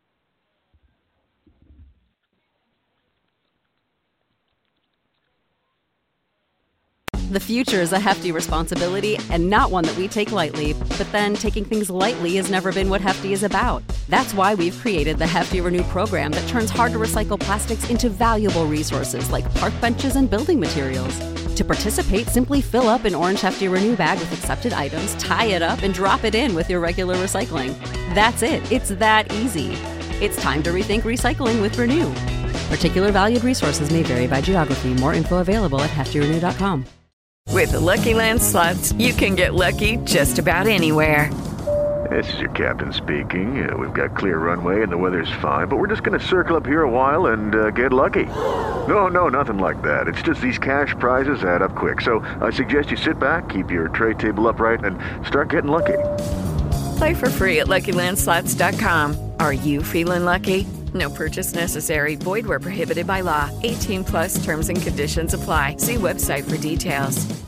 The future is a hefty responsibility and not one that we take lightly. But then taking things lightly has never been what Hefty is about. That's why we've created the Hefty Renew program that turns hard-to-recycle plastics into valuable resources like park benches and building materials. To participate, simply fill up an orange Hefty Renew bag with accepted items, tie it up, and drop it in with your regular recycling. That's it. It's that easy. It's time to rethink recycling with Renew. Particular valued resources may vary by geography. More info available at hefty renew dot com. With the Lucky Land Slots, you can get lucky just about anywhere. This is your captain speaking. Uh, we've got clear runway and the weather's fine, but we're just going to circle up here a while and uh, get lucky. No, no, nothing like that. It's just these cash prizes add up quick. So I suggest you sit back, keep your tray table upright, and start getting lucky. Play for free at lucky land slots dot com. Are you feeling lucky? No purchase necessary. Void where prohibited by law. eighteen plus terms and conditions apply. See website for details.